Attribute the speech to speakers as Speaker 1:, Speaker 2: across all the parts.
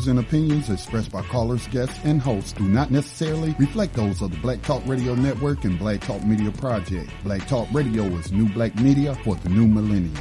Speaker 1: views and opinions expressed by callers, guests, and hosts do not necessarily reflect those of the Black Talk Radio Network and Black Talk Media Project. Black Talk Radio is new black media for the new millennium.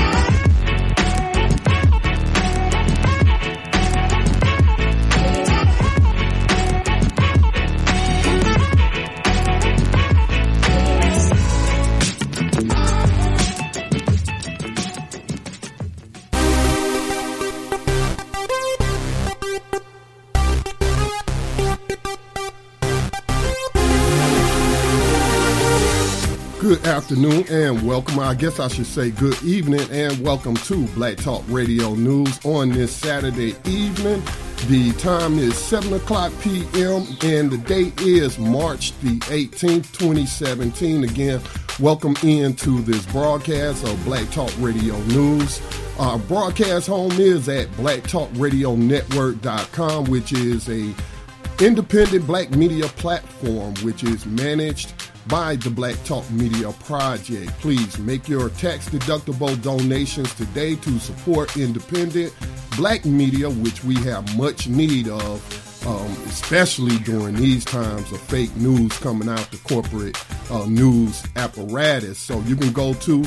Speaker 2: Good afternoon and welcome. I guess I should say good evening and welcome to Black Talk Radio News on this Saturday evening. The time is 7 o'clock p.m. and the date is March the 18th, 2017. Again, welcome into this broadcast of Black Talk Radio News. Our broadcast home is at blacktalkradionetwork.com, which is a independent black media platform which is managed by the Black Talk Media Project. Please make your tax-deductible donations today to support independent black media, which we have much need of, especially during these times of fake news coming out the corporate news apparatus. So you can go to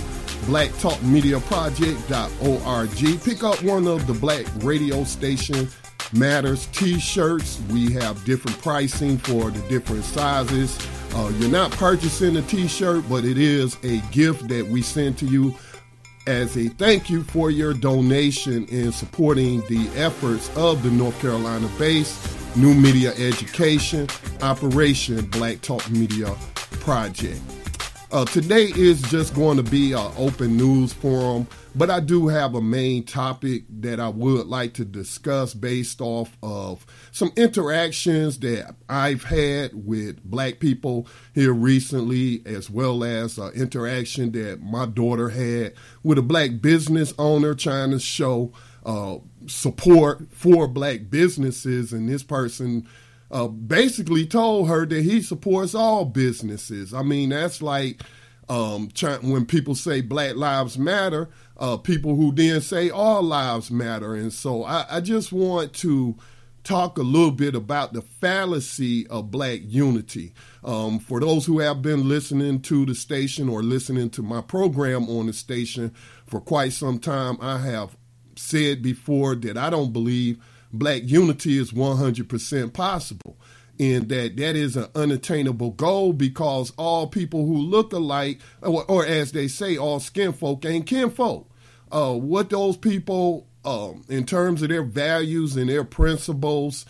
Speaker 2: blacktalkmediaproject.org. Pick up one of the Black Radio Station Matters t-shirts. We have different pricing for the different sizes. You're not purchasing a t-shirt, but it is a gift that we send to you as a thank you for your donation in supporting the efforts of the North Carolina-based New Media Education Operation Black Talk Media Project. Today is just going to be an open news forum, but I do have a main topic that I would like to discuss based off of some interactions that I've had with black people here recently, as well as an interaction that my daughter had with a black business owner trying to show support for black businesses. And this person basically told her that he supports all businesses. I mean, that's like when people say Black Lives Matter, people who then say all lives matter. And so I just want to talk a little bit about the fallacy of black unity. For those who have been listening to the station or listening to my program on the station for quite some time, I have said before that I don't believe black unity is 100% possible, and that is an unattainable goal because all people who look alike, or as they say, all skin folk ain't kinfolk. What those people, in terms of their values and their principles,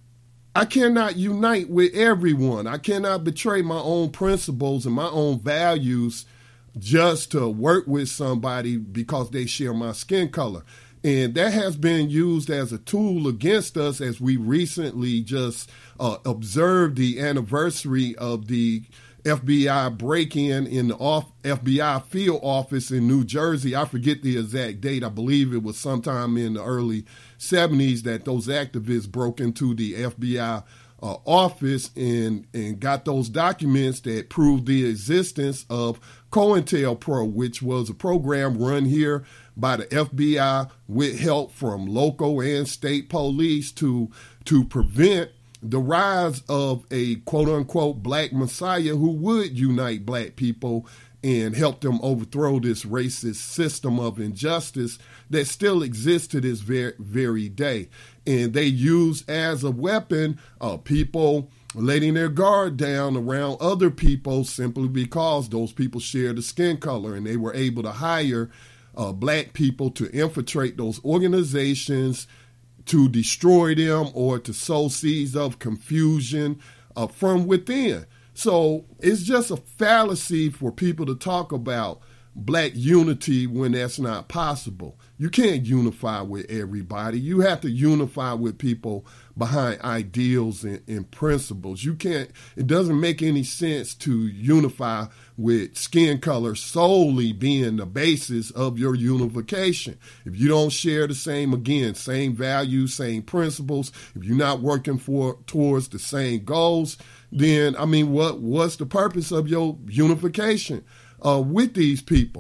Speaker 2: I cannot unite with everyone. I cannot betray my own principles and my own values just to work with somebody because they share my skin color. And that has been used as a tool against us as we recently just observed the anniversary of the FBI break-in the FBI field office in New Jersey. I forget the exact date. I believe it was sometime in the early 70s that those activists broke into the FBI office and got those documents that proved the existence of COINTELPRO, which was a program run here by the FBI with help from local and state police to prevent the rise of a quote-unquote black messiah who would unite black people and help them overthrow this racist system of injustice that still exists to this very day. And they use as a weapon people letting their guard down around other people simply because those people share the skin color, and they were able to hire black people to infiltrate those organizations, to destroy them, or to sow seeds of confusion from within. So it's just a fallacy for people to talk about black unity when that's not possible. You can't unify with everybody. You have to unify with people behind ideals and principles. You can't, it doesn't make any sense to unify with skin color solely being the basis of your unification. If you don't share the same values, same principles, if you're not working towards the same goals, then, I mean, what's the purpose of your unification with these people?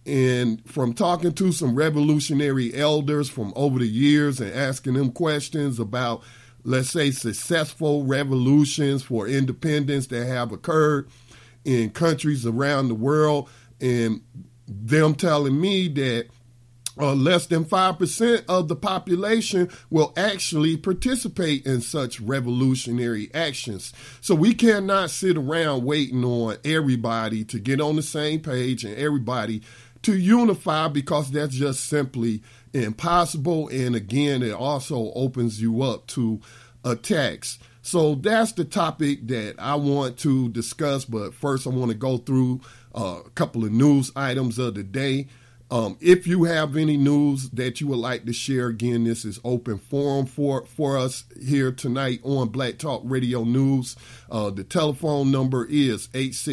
Speaker 2: And from talking to some revolutionary elders from over the years and asking them questions about, let's say, successful revolutions for independence that have occurred in countries around the world, and them telling me that less than 5% of the population will actually participate in such revolutionary actions. So we cannot sit around waiting on everybody to get on the same page and everybody to unify, because that's just simply impossible. And again, it also opens you up to attacks. So that's the topic that I want to discuss. But first, I want to go through a couple of news items of the day. If you have any news that you would like to share, again, this is open forum for us here tonight on Black Talk Radio News. The telephone number is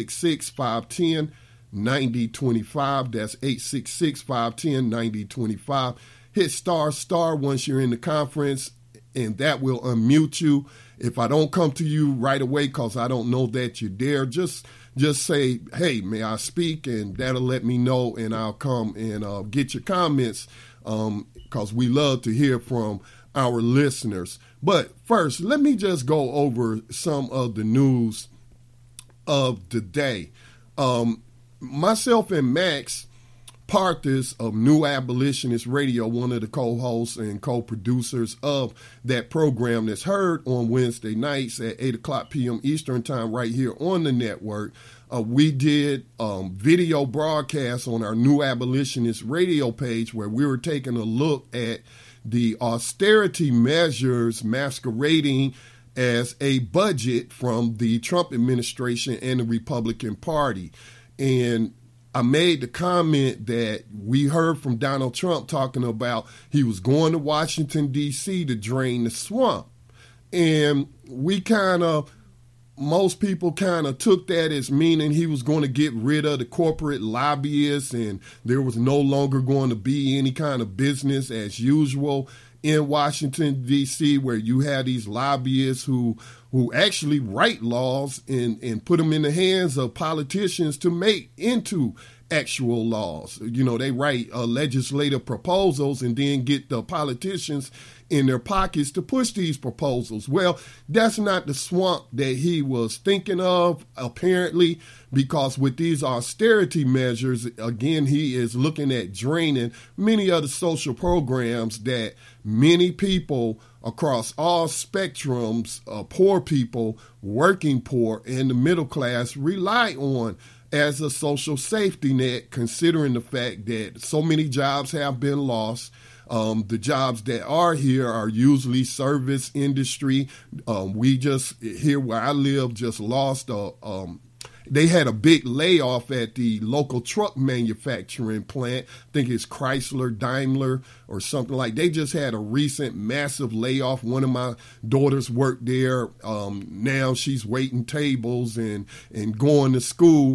Speaker 2: 866-510-9025. That's 866-510-9025. Hit ** once you're in the conference, and that will unmute you. If I don't come to you right away because I don't know that you're there, just say, hey, may I speak? And that'll let me know, and I'll come and get your comments, because we love to hear from our listeners. But first, let me just go over some of the news of the day. Myself and Max Parthas of New Abolitionist Radio, one of the co-hosts and co-producers of that program that's heard on Wednesday nights at 8 o'clock p.m. Eastern Time right here on the network. We did video broadcasts on our New Abolitionist Radio page where we were taking a look at the austerity measures masquerading as a budget from the Trump administration and the Republican Party. And I made the comment that we heard from Donald Trump talking about he was going to Washington, D.C. to drain the swamp. And most people kind of took that as meaning he was going to get rid of the corporate lobbyists and there was no longer going to be any kind of business as usual in Washington, D.C., where you had these lobbyists who actually write laws and put them in the hands of politicians to make into actual laws. You know, they write legislative proposals and then get the politicians in their pockets to push these proposals. Well, that's not the swamp that he was thinking of, apparently, because with these austerity measures, again, he is looking at draining many of the social programs that many people across all spectrums, poor people, working poor, and the middle class rely on as a social safety net, considering the fact that so many jobs have been lost. The jobs that are here are usually service industry. We just, here where I live, just lost they had a big layoff at the local truck manufacturing plant. I think it's Chrysler, Daimler, or something like. They just had a recent massive layoff. One of my daughters worked there. Now she's waiting tables and going to school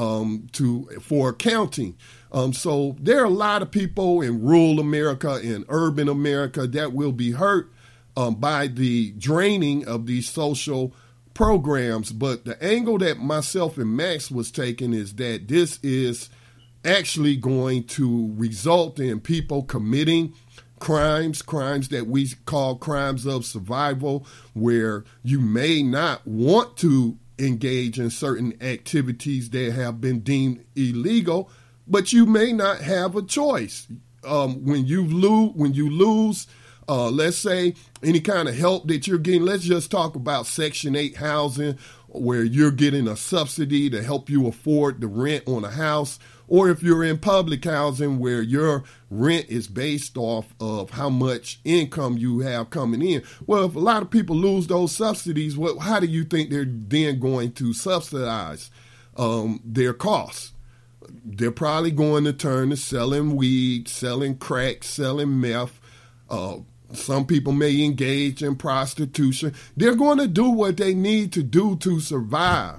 Speaker 2: for accounting. So there are a lot of people in rural America and urban America that will be hurt by the draining of these social programs. But the angle that myself and Max was taking is that this is actually going to result in people committing crimes that we call crimes of survival, where you may not want to engage in certain activities that have been deemed illegal, but you may not have a choice. When you lose, let's say, any kind of help that you're getting, let's just talk about Section 8 housing, where you're getting a subsidy to help you afford the rent on a house, or if you're in public housing where your rent is based off of how much income you have coming in. Well, if a lot of people lose those subsidies, how do you think they're then going to subsidize their costs? They're probably going to turn to selling weed, selling crack, selling meth. Some people may engage in prostitution. They're going to do what they need to do to survive.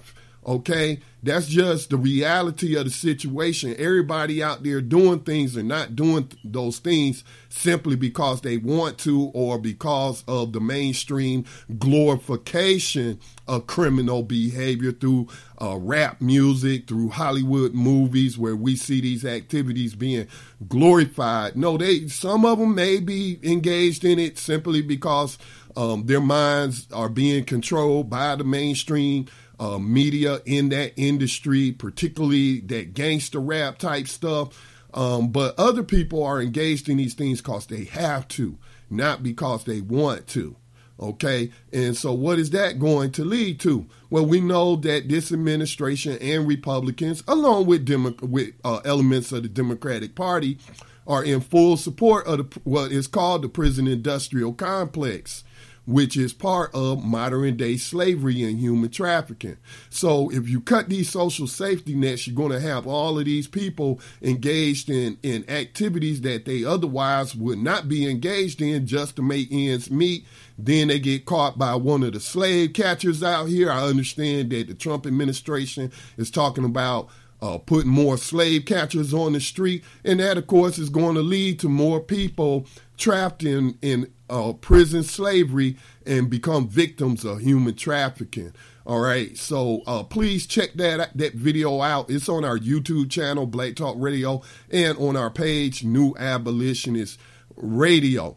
Speaker 2: Okay, that's just the reality of the situation. Everybody out there doing things and not doing those things simply because they want to or because of the mainstream glorification of criminal behavior through rap music, through Hollywood movies where we see these activities being glorified. No, some of them may be engaged in it simply because their minds are being controlled by the mainstream media in that industry, particularly that gangster rap type stuff. But other people are engaged in these things because they have to, not because they want to. Okay. And so what is that going to lead to? Well, we know that this administration and Republicans, along with elements of the Democratic Party, are in full support of what is called the prison industrial complex, which is part of modern day slavery and human trafficking. So if you cut these social safety nets, you're going to have all of these people engaged in activities that they otherwise would not be engaged in just to make ends meet. Then they get caught by one of the slave catchers out here. I understand that the Trump administration is talking about putting more slave catchers on the street. And that, of course, is going to lead to more people trapped in prison slavery and become victims of human trafficking. All right. So please check that video out. It's on our YouTube channel, Black Talk Radio, and on our page, New Abolitionist Radio.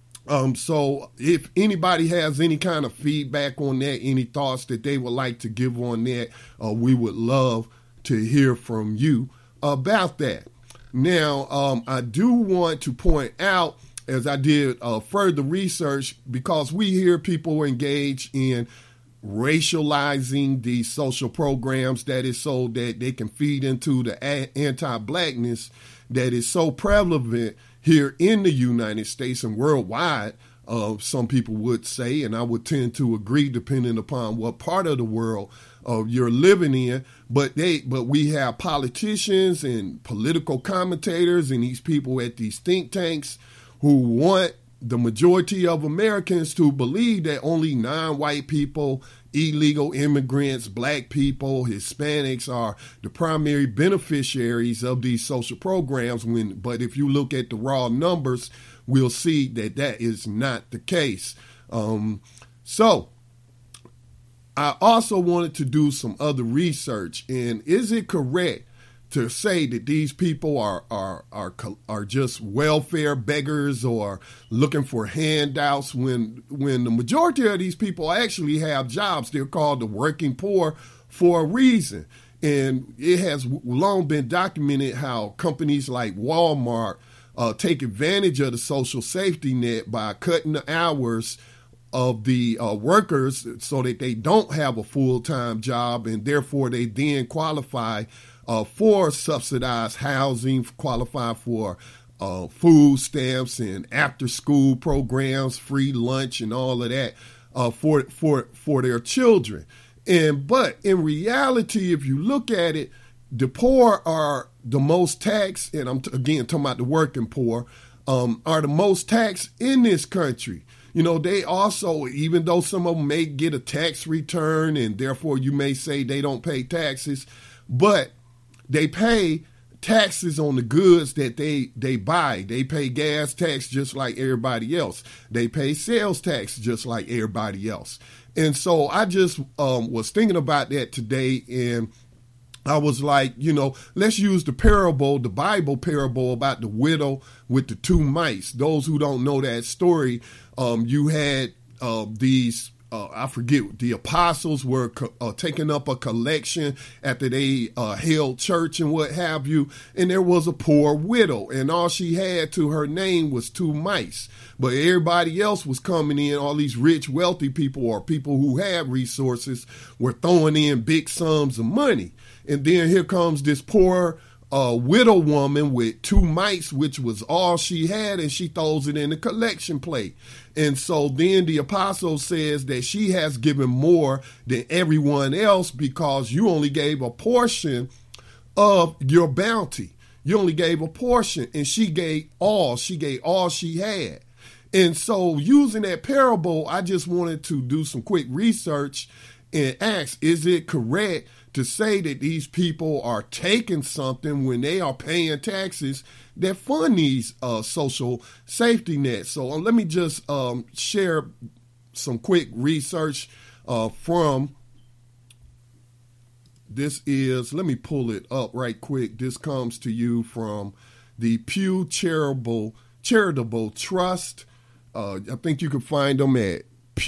Speaker 2: So if anybody has any kind of feedback on that, any thoughts that they would like to give on that, we would love to hear from you about that. Now, I do want to point out, as I did further research, because we hear people engage in racializing these social programs that is so that they can feed into the anti-blackness that is so prevalent here in the United States and worldwide. Some people would say, and I would tend to agree depending upon what part of the world you're living in, but we have politicians and political commentators and these people at these think tanks who want the majority of Americans to believe that only non-white people, illegal immigrants, black people, Hispanics are the primary beneficiaries of these social programs. But if you look at the raw numbers, we'll see that that is not the case. So I also wanted to do some other research. And is it correct to say that these people are just welfare beggars or looking for handouts when the majority of these people actually have jobs? They're called the working poor for a reason. And it has long been documented how companies like Walmart take advantage of the social safety net by cutting the hours of the workers so that they don't have a full-time job, and therefore they then qualify for subsidized housing, qualify for food stamps and after-school programs, free lunch, and all of that for their children. But in reality, if you look at it, the poor are the most taxed, and I'm again talking about the working poor, are the most taxed in this country. You know, they also, even though some of them may get a tax return and therefore you may say they don't pay taxes, but they pay taxes on the goods that they buy. They pay gas tax just like everybody else. They pay sales tax just like everybody else. And so I just was thinking about that today, and I was like, you know, let's use the Bible parable about the widow with the two mice. Those who don't know that story, you had these, I forget, the apostles were taking up a collection after they held church and what have you. And there was a poor widow, and all she had to her name was two mice. But everybody else was coming in, all these rich, wealthy people or people who had resources were throwing in big sums of money. And then here comes this poor widow woman with two mice, which was all she had, and she throws it in the collection plate. And so then the apostle says that she has given more than everyone else because you only gave a portion of your bounty. You only gave a portion, and she gave all she had. And so using that parable, I just wanted to do some quick research and ask, is it correct to say that these people are taking something when they are paying taxes that fund these social safety nets. So let me just share some quick research from this is, let me pull it up right quick. This comes to you from the Pew Charitable Trust. I think you can find them at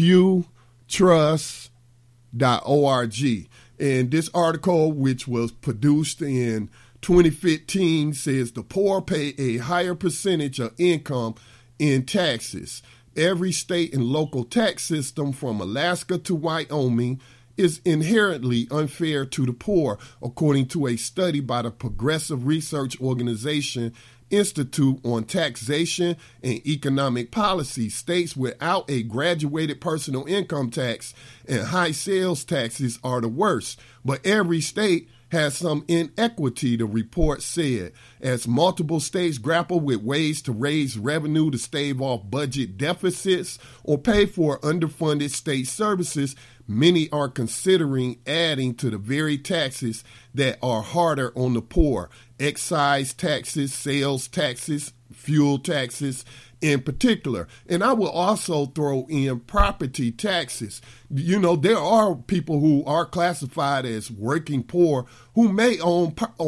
Speaker 2: pewtrust.org. And this article, which was produced in 2015, says the poor pay a higher percentage of income in taxes. Every state and local tax system from Alaska to Wyoming is inherently unfair to the poor, according to a study by the Progressive Research Organization Institute on Taxation and Economic Policy. States without a graduated personal income tax and high sales taxes are the worst, but every state has some inequity, the report said. As multiple states grapple with ways to raise revenue to stave off budget deficits or pay for underfunded state services, many are considering adding to the very taxes that are harder on the poor: excise taxes, sales taxes, fuel taxes in particular. And I will also throw in property taxes. You know, there are people who are classified as working poor who may own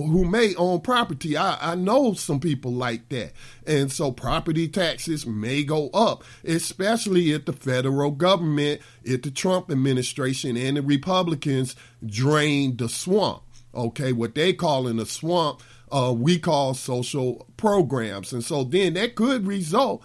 Speaker 2: property. I know some people like that. And so property taxes may go up, especially if the federal government, if the Trump administration and the Republicans drain the swamp. Okay, what they call in the swamp, we call social programs. And so then that could result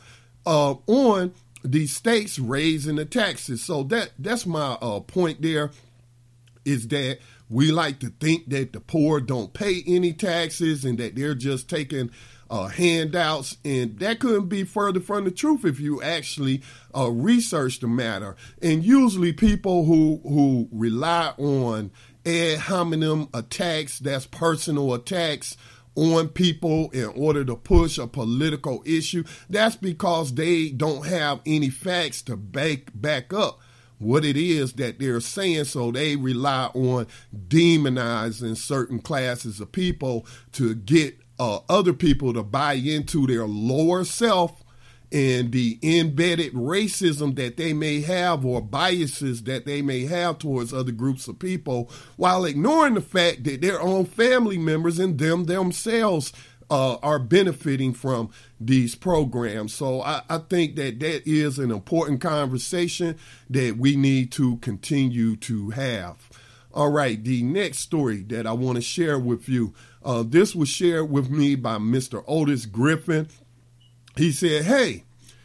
Speaker 2: on the states raising the taxes. So that's my point there, is that we like to think that the poor don't pay any taxes and that they're just taking handouts. And that couldn't be further from the truth if you actually research the matter. And usually people who rely on ad hominem attacks, that's personal attacks on people in order to push a political issue, that's because they don't have any facts to back up what it is that they're saying. So they rely on demonizing certain classes of people to get other people to buy into their lower self and the embedded racism that they may have or biases that they may have towards other groups of people, while ignoring the fact that their own family members and themselves are benefiting from these programs. So I think that is an important conversation that we need to continue to have. All right, the next story that I want to share with you, this was shared with me by Mr. Otis Griffin. He said, hey,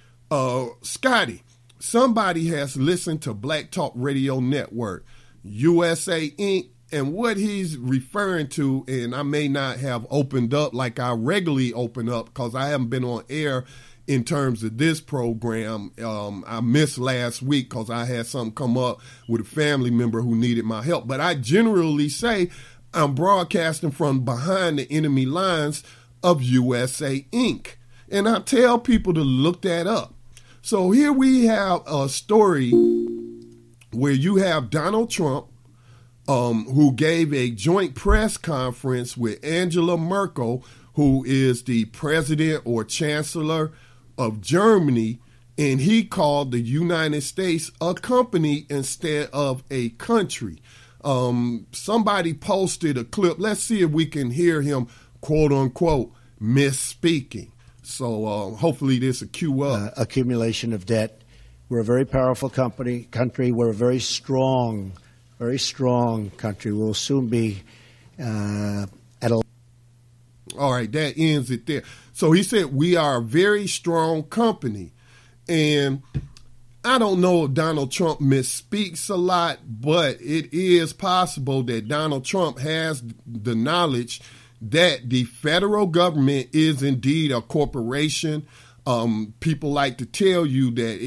Speaker 2: Scotty, somebody has listened to Black Talk Radio Network, USA Inc., and what he's referring to, and I may not have opened up like I regularly open up because I haven't been on air in terms of this program. I missed last week because I had something come up with a family member who needed my help. But I generally say I'm broadcasting from behind the enemy lines of USA Inc., and I tell people to look that up. So here we have a story where you have Donald Trump, who gave a joint press conference with Angela Merkel, who is the president or chancellor of Germany, and he called the United States a company instead of a country. Somebody posted a clip. Let's see if we can hear him, quote unquote, misspeaking. So hopefully this will cue up.
Speaker 3: Accumulation of debt. We're a very powerful country. We're a very strong country. We'll soon be at a...
Speaker 2: All right, that ends it there. So he said, we are a very strong company. And I don't know if Donald Trump misspeaks a lot, but it is possible that Donald Trump has the knowledge that the federal government is indeed a corporation. People like to tell you that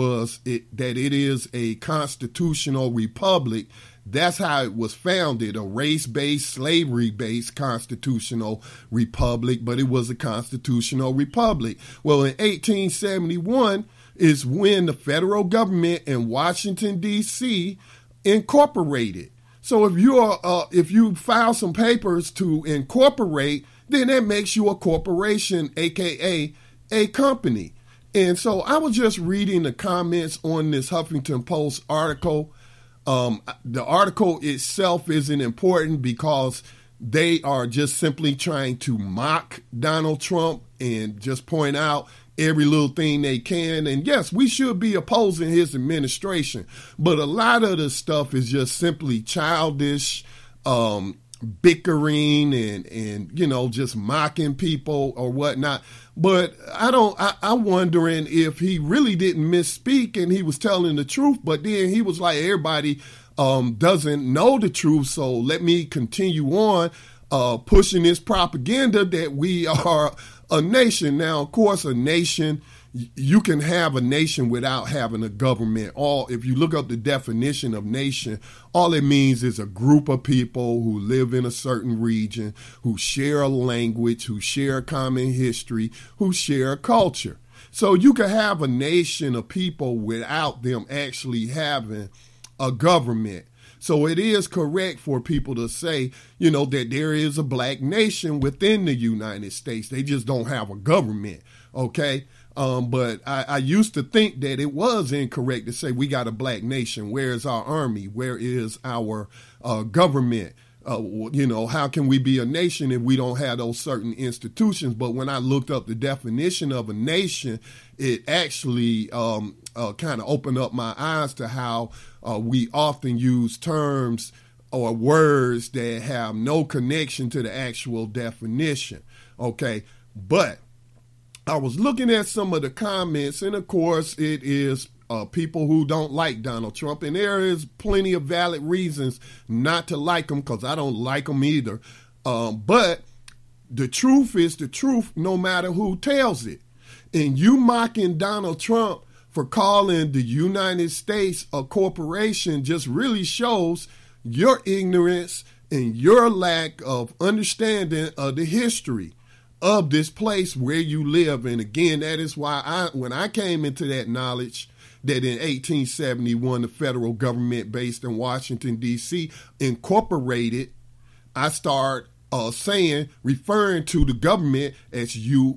Speaker 2: it is a constitutional republic. That's how it was founded, a race-based, slavery-based constitutional republic, but it was a constitutional republic. Well, in 1871 is when the federal government in Washington, D.C. incorporated. So if you file some papers to incorporate, then that makes you a corporation, aka a company. And so I was just reading the comments on this Huffington Post article. The article itself isn't important because they are just simply trying to mock Donald Trump and just point out every little thing they can. And yes, we should be opposing his administration, but a lot of the stuff is just simply childish, bickering and just mocking people or whatnot. But I'm wondering if he really didn't misspeak and he was telling the truth, but then he was like, everybody doesn't know the truth, so let me continue on pushing this propaganda that we are a nation. Now, of course, a nation, you can have a nation without having a government. If you look up the definition of nation, all it means is a group of people who live in a certain region, who share a language, who share a common history, who share a culture. So you can have a nation of people without them actually having a government. So it is correct for people to say, that there is a black nation within the United States. They just don't have a government. Okay. But I used to think that it was incorrect to say we got a black nation. Where is our army? Where is our government? How can we be a nation if we don't have those certain institutions? But when I looked up the definition of a nation, it actually kind of opened up my eyes to how we often use terms or words that have no connection to the actual definition. Okay, but I was looking at some of the comments, and of course, it is people who don't like Donald Trump, and there is plenty of valid reasons not to like him, because I don't like him either. But the truth is the truth, no matter who tells it. And you mocking Donald Trump for calling the United States a corporation just really shows your ignorance and your lack of understanding of the history of this place where you live. And again, that is why when I came into that knowledge that in 1871, the federal government based in Washington, D.C. incorporated, I start referring to the government as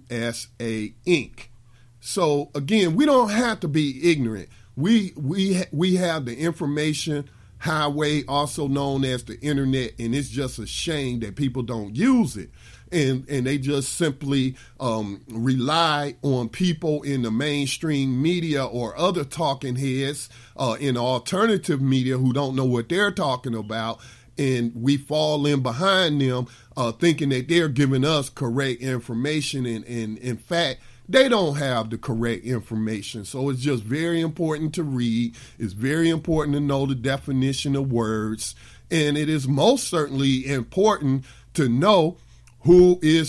Speaker 2: USA Inc. So again, we don't have to be ignorant. We have the information highway, also known as the internet, and it's just a shame that people don't use it. And they just simply rely on people in the mainstream media or other talking heads in alternative media who don't know what they're talking about. And we fall in behind them thinking that they're giving us correct information. And in fact, they don't have the correct information. So it's just very important to read. It's very important to know the definition of words. And it is most certainly important to know who is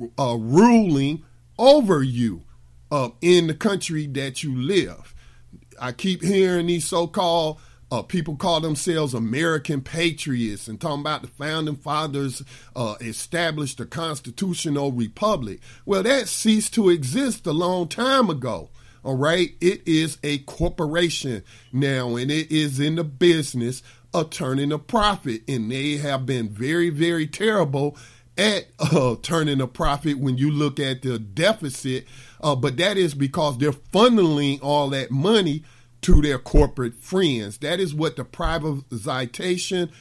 Speaker 2: ruling over you in the country that you live. I keep hearing these so-called people call themselves American patriots and talking about the founding fathers established a constitutional republic. Well, that ceased to exist a long time ago. All right. It is a corporation now, and it is in the business of turning a profit. And they have been very, very terrible at turning a profit when you look at the deficit. But that is because they're funneling all that money to their corporate friends. That is what the privatization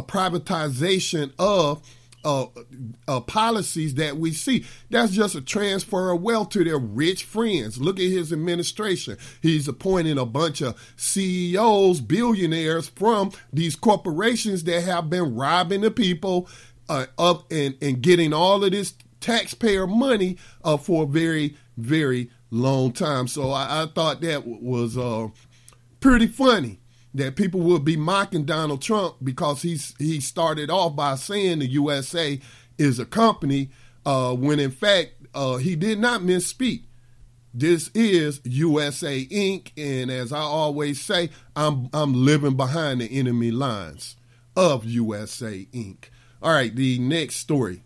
Speaker 2: of policies that we see. That's just a transfer of wealth to their rich friends. Look at his administration. He's appointing a bunch of CEOs, billionaires from these corporations that have been robbing the people up and getting all of this taxpayer money for a very, very long time. So I thought that was pretty funny that people would be mocking Donald Trump because he started off by saying the USA is a company when in fact he did not misspeak. This is USA Inc. And as I always say, I'm living behind the enemy lines of USA Inc. All right, the next story.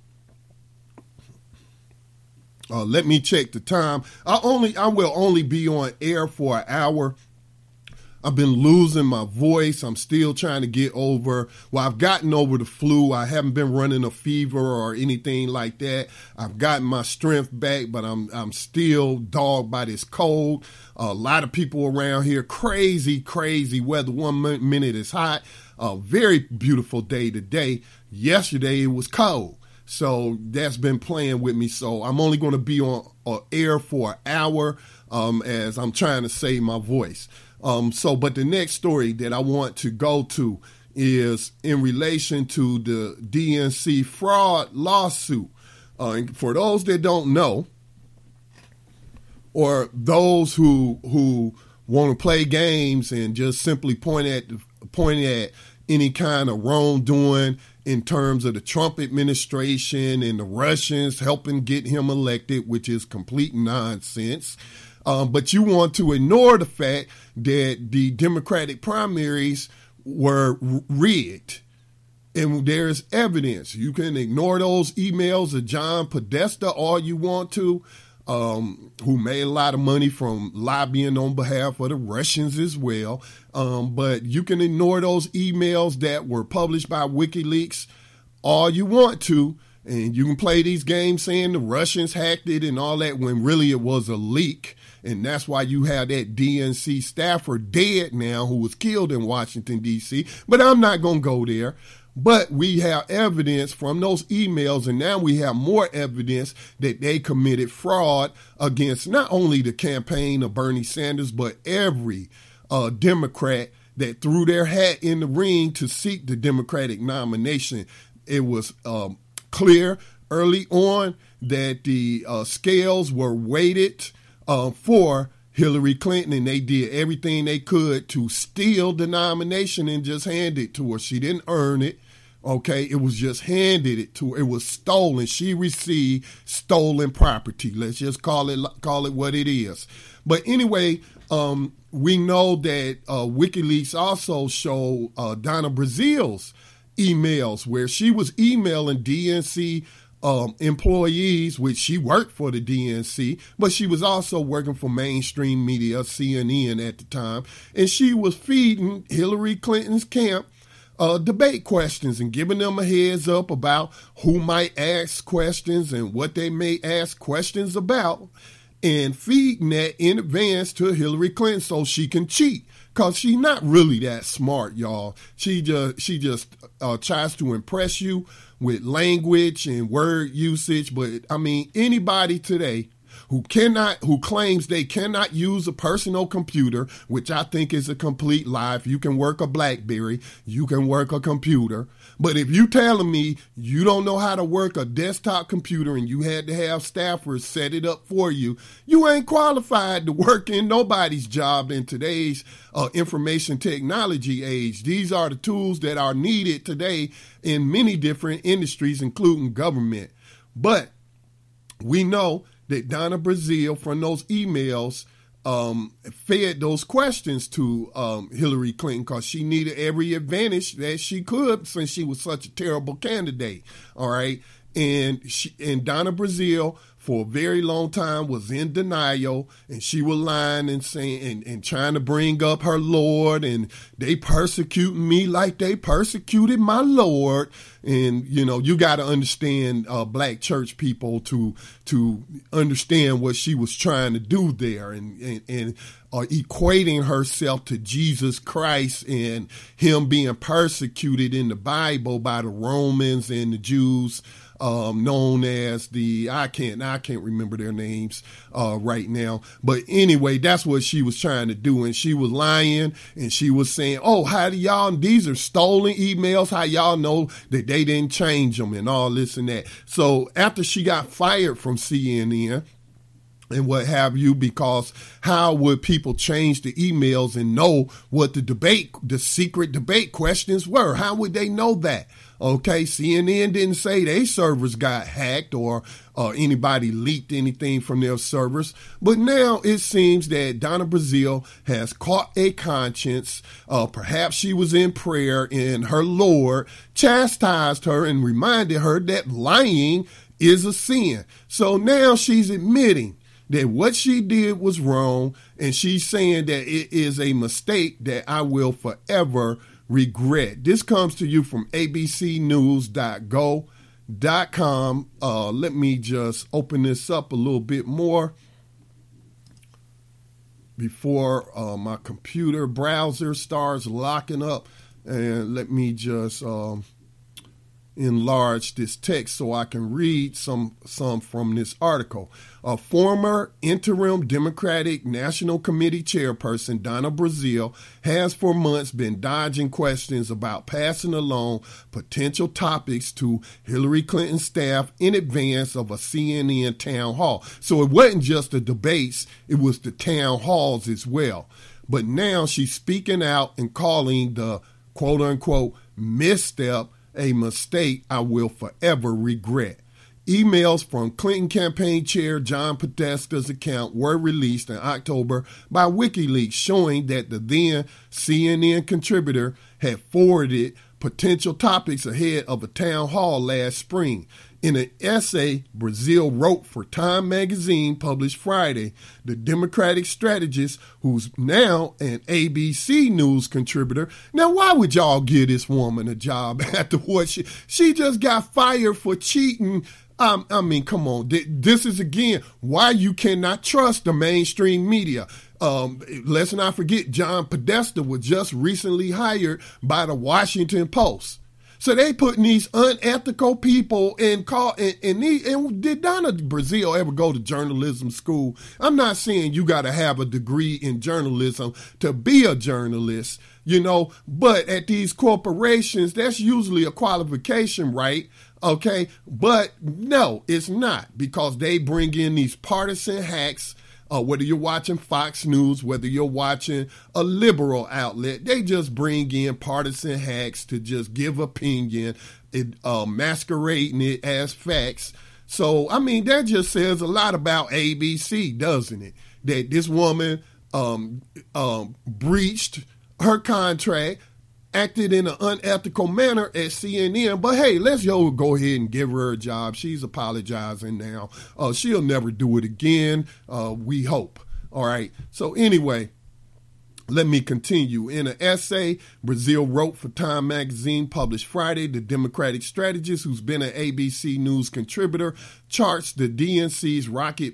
Speaker 2: Let me check the time. I will only be on air for an hour. I've been losing my voice. I'm still trying to get over. Well, I've gotten over the flu. I haven't been running a fever or anything like that. I've gotten my strength back, but I'm still dogged by this cold. A lot of people around here, crazy weather. 1 minute it's hot. A very beautiful day today. Yesterday it was cold. So that's been playing with me. So I'm only going to be on air for an hour as I'm trying to save my voice. But the next story that I want to go to is in relation to the DNC fraud lawsuit. For those that don't know, or those who want to play games and just simply point at any kind of wrongdoing in terms of the Trump administration and the Russians helping get him elected, which is complete nonsense. But you want to ignore the fact that the Democratic primaries were rigged. And there's evidence. You can ignore those emails of John Podesta all you want to, who made a lot of money from lobbying on behalf of the Russians as well. But you can ignore those emails that were published by WikiLeaks all you want to. And you can play these games saying the Russians hacked it and all that when really it was a leak. And that's why you have that DNC staffer dead now who was killed in Washington, D.C. But I'm not going to go there. But we have evidence from those emails, and now we have more evidence that they committed fraud against not only the campaign of Bernie Sanders, but every Democrat that threw their hat in the ring to seek the Democratic nomination. It was clear early on that the scales were weighted for Hillary Clinton, and they did everything they could to steal the nomination and just hand it to her. She didn't earn it. Okay, it was just handed it to her. It was stolen. She received stolen property. Let's just call it what it is. But anyway, we know that WikiLeaks also showed Donna Brazil's emails where she was emailing DNC employees, which she worked for the DNC, but she was also working for mainstream media, CNN at the time, and she was feeding Hillary Clinton's camp debate questions and giving them a heads up about who might ask questions and what they may ask questions about, and feeding that in advance to Hillary Clinton so she can cheat. Because she's not really that smart, y'all. She just tries to impress you with language and word usage. But, I mean, anybody today who claims they cannot use a personal computer, which I think is a complete lie. If you can work a BlackBerry, you can work a computer. But if you telling me you don't know how to work a desktop computer and you had to have staffers set it up for you, you ain't qualified to work in nobody's job in today's information technology age. These are the tools that are needed today in many different industries, including government. But we know that Donna Brazil, from those emails, fed those questions to Hillary Clinton because she needed every advantage that she could since she was such a terrible candidate. All right. And Donna Brazil, for a very long time, was in denial, and she was lying and saying and trying to bring up her Lord, and they persecuting me like they persecuted my Lord. And you got to understand black church people to understand what she was trying to do there, and equating herself to Jesus Christ and him being persecuted in the Bible by the Romans and the Jews. Known as I can't remember their names right now. But anyway, that's what she was trying to do. And she was lying, and she was saying, oh, how do y'all, these are stolen emails, how y'all know that they didn't change them and all this and that. So after she got fired from CNN and what have you, because how would people change the emails and know what the secret debate questions were? How would they know that? Okay, CNN didn't say their servers got hacked or anybody leaked anything from their servers. But now it seems that Donna Brazil has caught a conscience. Perhaps she was in prayer and her Lord chastised her and reminded her that lying is a sin. So now she's admitting that what she did was wrong, and she's saying that it is a mistake that I will forever regret. This comes to you from abcnews.go.com. Let me just open this up a little bit more before my computer browser starts locking up. And let me just enlarge this text so I can read some from this article. A former interim Democratic National Committee chairperson, Donna Brazile, has for months been dodging questions about passing along potential topics to Hillary Clinton's staff in advance of a CNN town hall. So it wasn't just the debates, it was the town halls as well. But now she's speaking out and calling the quote-unquote misstep a mistake I will forever regret. Emails from Clinton campaign chair John Podesta's account were released in October by WikiLeaks, showing that the then CNN contributor had forwarded potential topics ahead of a town hall last spring. In an essay Brazile wrote for Time magazine published Friday, the Democratic strategist, who's now an ABC News contributor. Now, why would y'all give this woman a job after what she just got fired for cheating? I mean, come on. This is, again, why you cannot trust the mainstream media. Let's not forget, John Podesta was just recently hired by the Washington Post. So they putting these unethical people in call. And did Donna Brazile ever go to journalism school? I'm not saying you got to have a degree in journalism to be a journalist, but at these corporations, that's usually a qualification, right? Okay, but no, it's not, because they bring in these partisan hacks. Whether you're watching Fox News, whether you're watching a liberal outlet, they just bring in partisan hacks to just give opinion, masquerading it as facts. So, I mean, that just says a lot about ABC, doesn't it? That this woman breached her contract, acted in an unethical manner at CNN, but hey, let's go ahead and give her a job. She's apologizing now. She'll never do it again, we hope. All right. So anyway, let me continue. In an essay Brazile wrote for Time magazine published Friday, the Democratic strategist, who's been an ABC News contributor, charts the DNC's rocky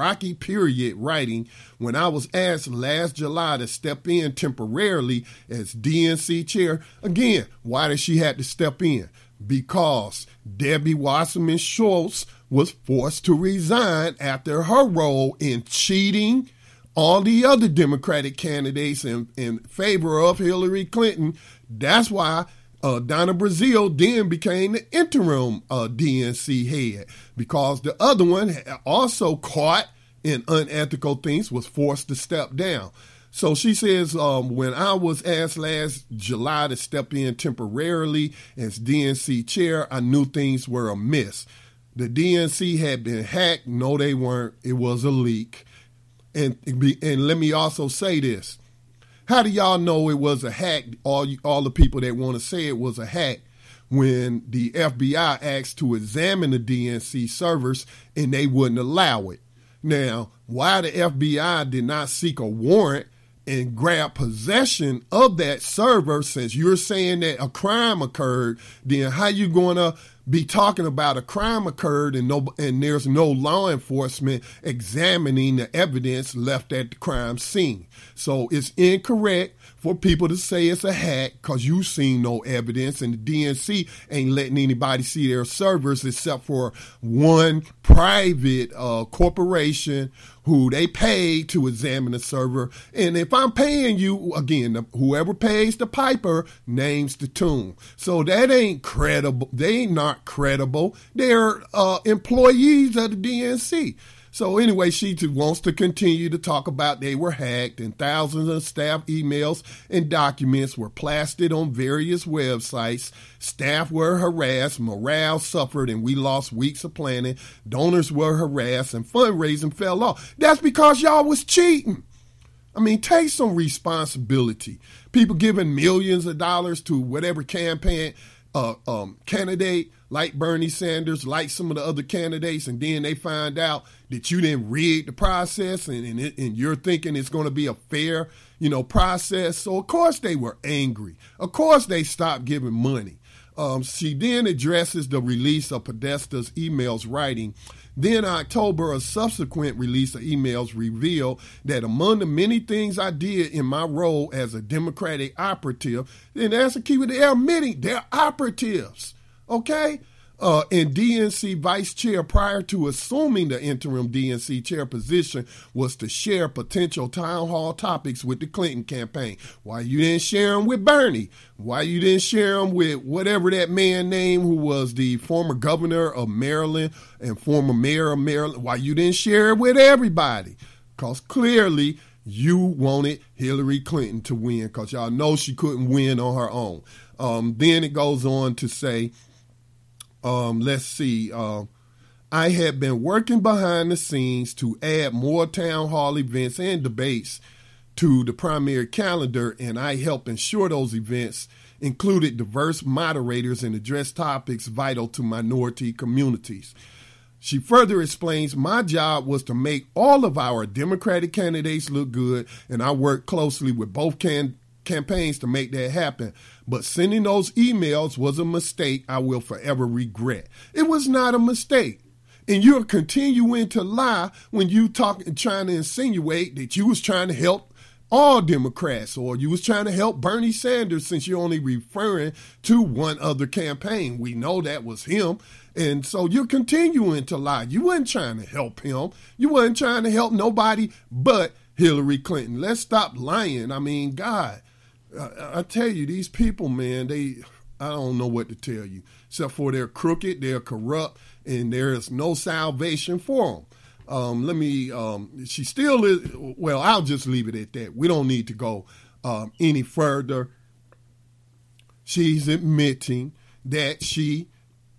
Speaker 2: period, writing, when I was asked last July to step in temporarily as DNC chair. Again, why did she have to step in? Because Debbie Wasserman Schultz was forced to resign after her role in cheating all the other Democratic candidates in favor of Hillary Clinton. That's why Donna Brazile then became the interim DNC head, because the other one, also caught in unethical things, was forced to step down. So she says, when I was asked last July to step in temporarily as DNC chair, I knew things were amiss. The DNC had been hacked. No, they weren't. It was a leak. And let me also say this. How do y'all know it was a hack, all the people that want to say it was a hack, when the FBI asked to examine the DNC servers and they wouldn't allow it? Now, why the FBI did not seek a warrant and grab possession of that server, since you're saying that a crime occurred, then how you going to be talking about a crime occurred and there's no law enforcement examining the evidence left at the crime scene? So it's incorrect for people to say it's a hack because you've seen no evidence, and the DNC ain't letting anybody see their servers except for one private corporation who they paid to examine the server. And if I'm paying you, again, whoever pays the piper names the tune. So that ain't credible. They ain't not credible. They're employees of the DNC. So anyway, she wants to continue to talk about they were hacked and thousands of staff emails and documents were plastered on various websites. Staff were harassed, morale suffered, and we lost weeks of planning. Donors were harassed and fundraising fell off. That's because y'all was cheating. I mean, take some responsibility. People giving millions of dollars to whatever campaign candidate like Bernie Sanders, like some of the other candidates, and then they find out that you didn't rig the process and you're thinking it's going to be a fair, process. So, of course, they were angry. Of course, they stopped giving money. She then addresses the release of Podesta's emails, writing, then October, a subsequent release of emails revealed that among the many things I did in my role as a Democratic operative, and that's the key with they're admitting they're operatives, okay? And DNC vice chair prior to assuming the interim DNC chair position was to share potential town hall topics with the Clinton campaign. Why you didn't share them with Bernie? Why you didn't share them with whatever that man named who was the former governor of Maryland and former mayor of Maryland? Why you didn't share it with everybody? Because clearly you wanted Hillary Clinton to win because y'all know she couldn't win on her own. Then it goes on to say, let's see. I had been working behind the scenes to add more town hall events and debates to the primary calendar, and I helped ensure those events included diverse moderators and addressed topics vital to minority communities. She further explains, my job was to make all of our Democratic candidates look good, and I worked closely with both campaigns to make that happen. But sending those emails was a mistake I will forever regret. It was not a mistake. And you're continuing to lie when you talk and trying to insinuate that you was trying to help all Democrats or you was trying to help Bernie Sanders since you're only referring to one other campaign. We know that was him. And so you're continuing to lie. You weren't trying to help him. You weren't trying to help nobody but Hillary Clinton. Let's stop lying. I mean, God. I tell you, these people, man, I don't know what to tell you, except for they're crooked, they're corrupt, and there is no salvation for them. She still is, well, I'll just leave it at that. We don't need to go any further. She's admitting that she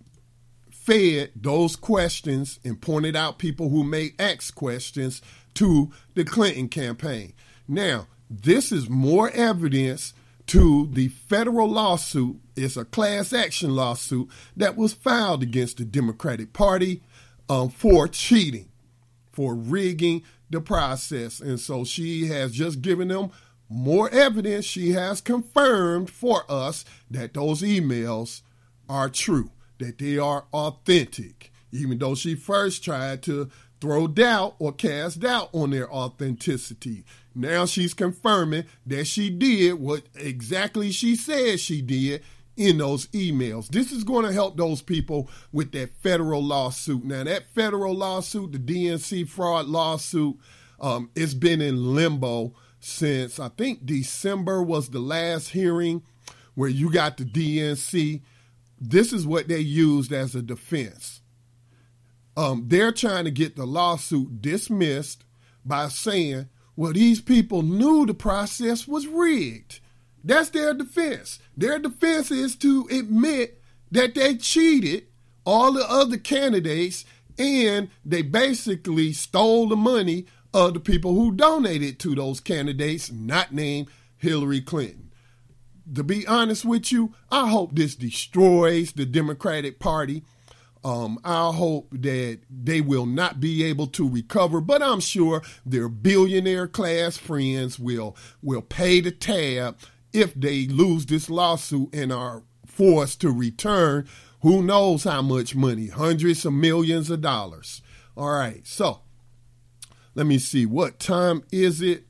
Speaker 2: fed those questions and pointed out people who may ask questions to the Clinton campaign. Now, this is more evidence to the federal lawsuit. It's a class action lawsuit that was filed against the Democratic Party for cheating, for rigging the process. And so she has just given them more evidence. She has confirmed for us that those emails are true, that they are authentic, even though she first tried to throw doubt or cast doubt on their authenticity. Now she's confirming that she did what exactly she said she did in those emails. This is going to help those people with that federal lawsuit. Now, that federal lawsuit, the DNC fraud lawsuit, it's been in limbo since, I think, December was the last hearing where you got the DNC. This is what they used as a defense. They're trying to get the lawsuit dismissed by saying, well, these people knew the process was rigged. That's their defense. Their defense is to admit that they cheated all the other candidates and they basically stole the money of the people who donated to those candidates, not named Hillary Clinton. To be honest with you, I hope this destroys the Democratic Party. I hope that they will not be able to recover, but I'm sure their billionaire class friends will pay the tab if they lose this lawsuit and are forced to return who knows how much money, hundreds of millions of dollars. All right, so let me see, what time is it?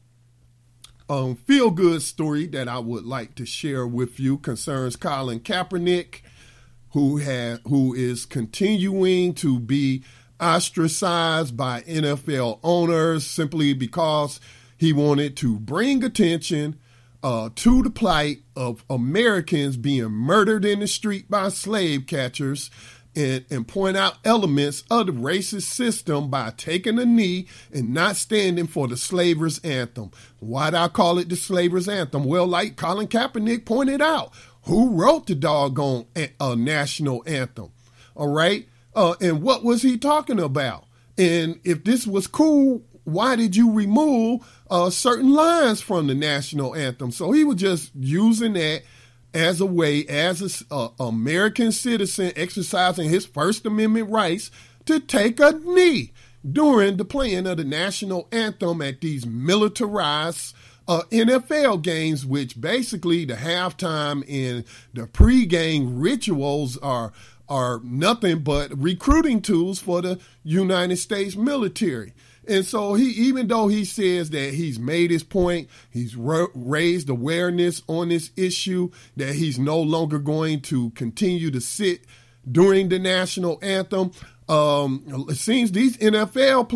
Speaker 2: Feel-good story that I would like to share with you concerns Colin Kaepernick, who is continuing to be ostracized by NFL owners simply because he wanted to bring attention to the plight of Americans being murdered in the street by slave catchers and point out elements of the racist system by taking a knee and not standing for the slavers' anthem. Why do I call it the slavers' anthem? Well, like Colin Kaepernick pointed out, who wrote the doggone national anthem? All right. And what was he talking about? And if this was cool, why did you remove certain lines from the national anthem? So he was just using that as a way, as an American citizen exercising his First Amendment rights, to take a knee during the playing of the national anthem at these militarized NFL games, which basically the halftime and the pregame rituals are nothing but recruiting tools for the United States military. And so even though he says that he's made his point, he's raised awareness on this issue, that he's no longer going to continue to sit during the national anthem, it seems these NFL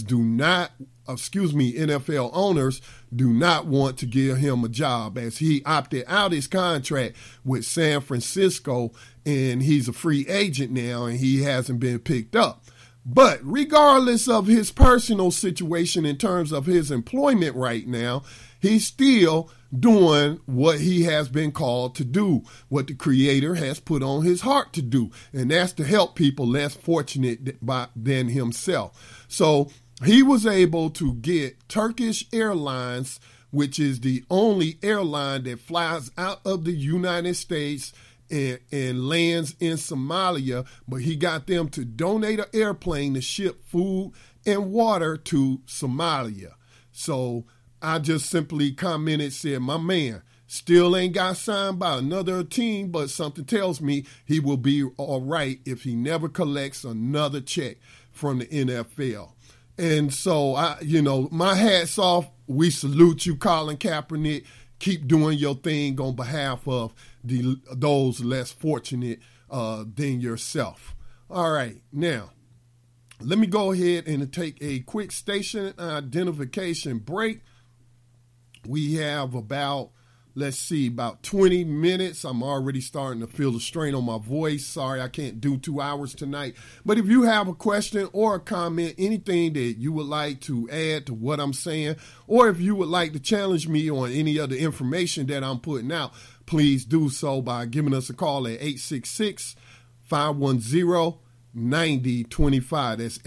Speaker 2: owners do not want to give him a job, as he opted out his contract with San Francisco, and he's a free agent now, and he hasn't been picked up. But regardless of his personal situation in terms of his employment right now, he's still doing what he has been called to do, what the Creator has put on his heart to do, and that's to help people less fortunate than himself. So he was able to get Turkish Airlines, which is the only airline that flies out of the United States and lands in Somalia, but he got them to donate an airplane to ship food and water to Somalia. So I just simply commented, said, my man still ain't got signed by another team, but something tells me he will be all right if he never collects another check from the NFL. And so, my hat's off. We salute you, Colin Kaepernick. Keep doing your thing on behalf of those less fortunate than yourself. All right, now, let me go ahead and take a quick station identification break. We have about 20 minutes. I'm already starting to feel the strain on my voice. Sorry, I can't do 2 hours tonight. But if you have a question or a comment, anything that you would like to add to what I'm saying, or if you would like to challenge me on any other information that I'm putting out, please do so by giving us a call at 866-510-9025. That's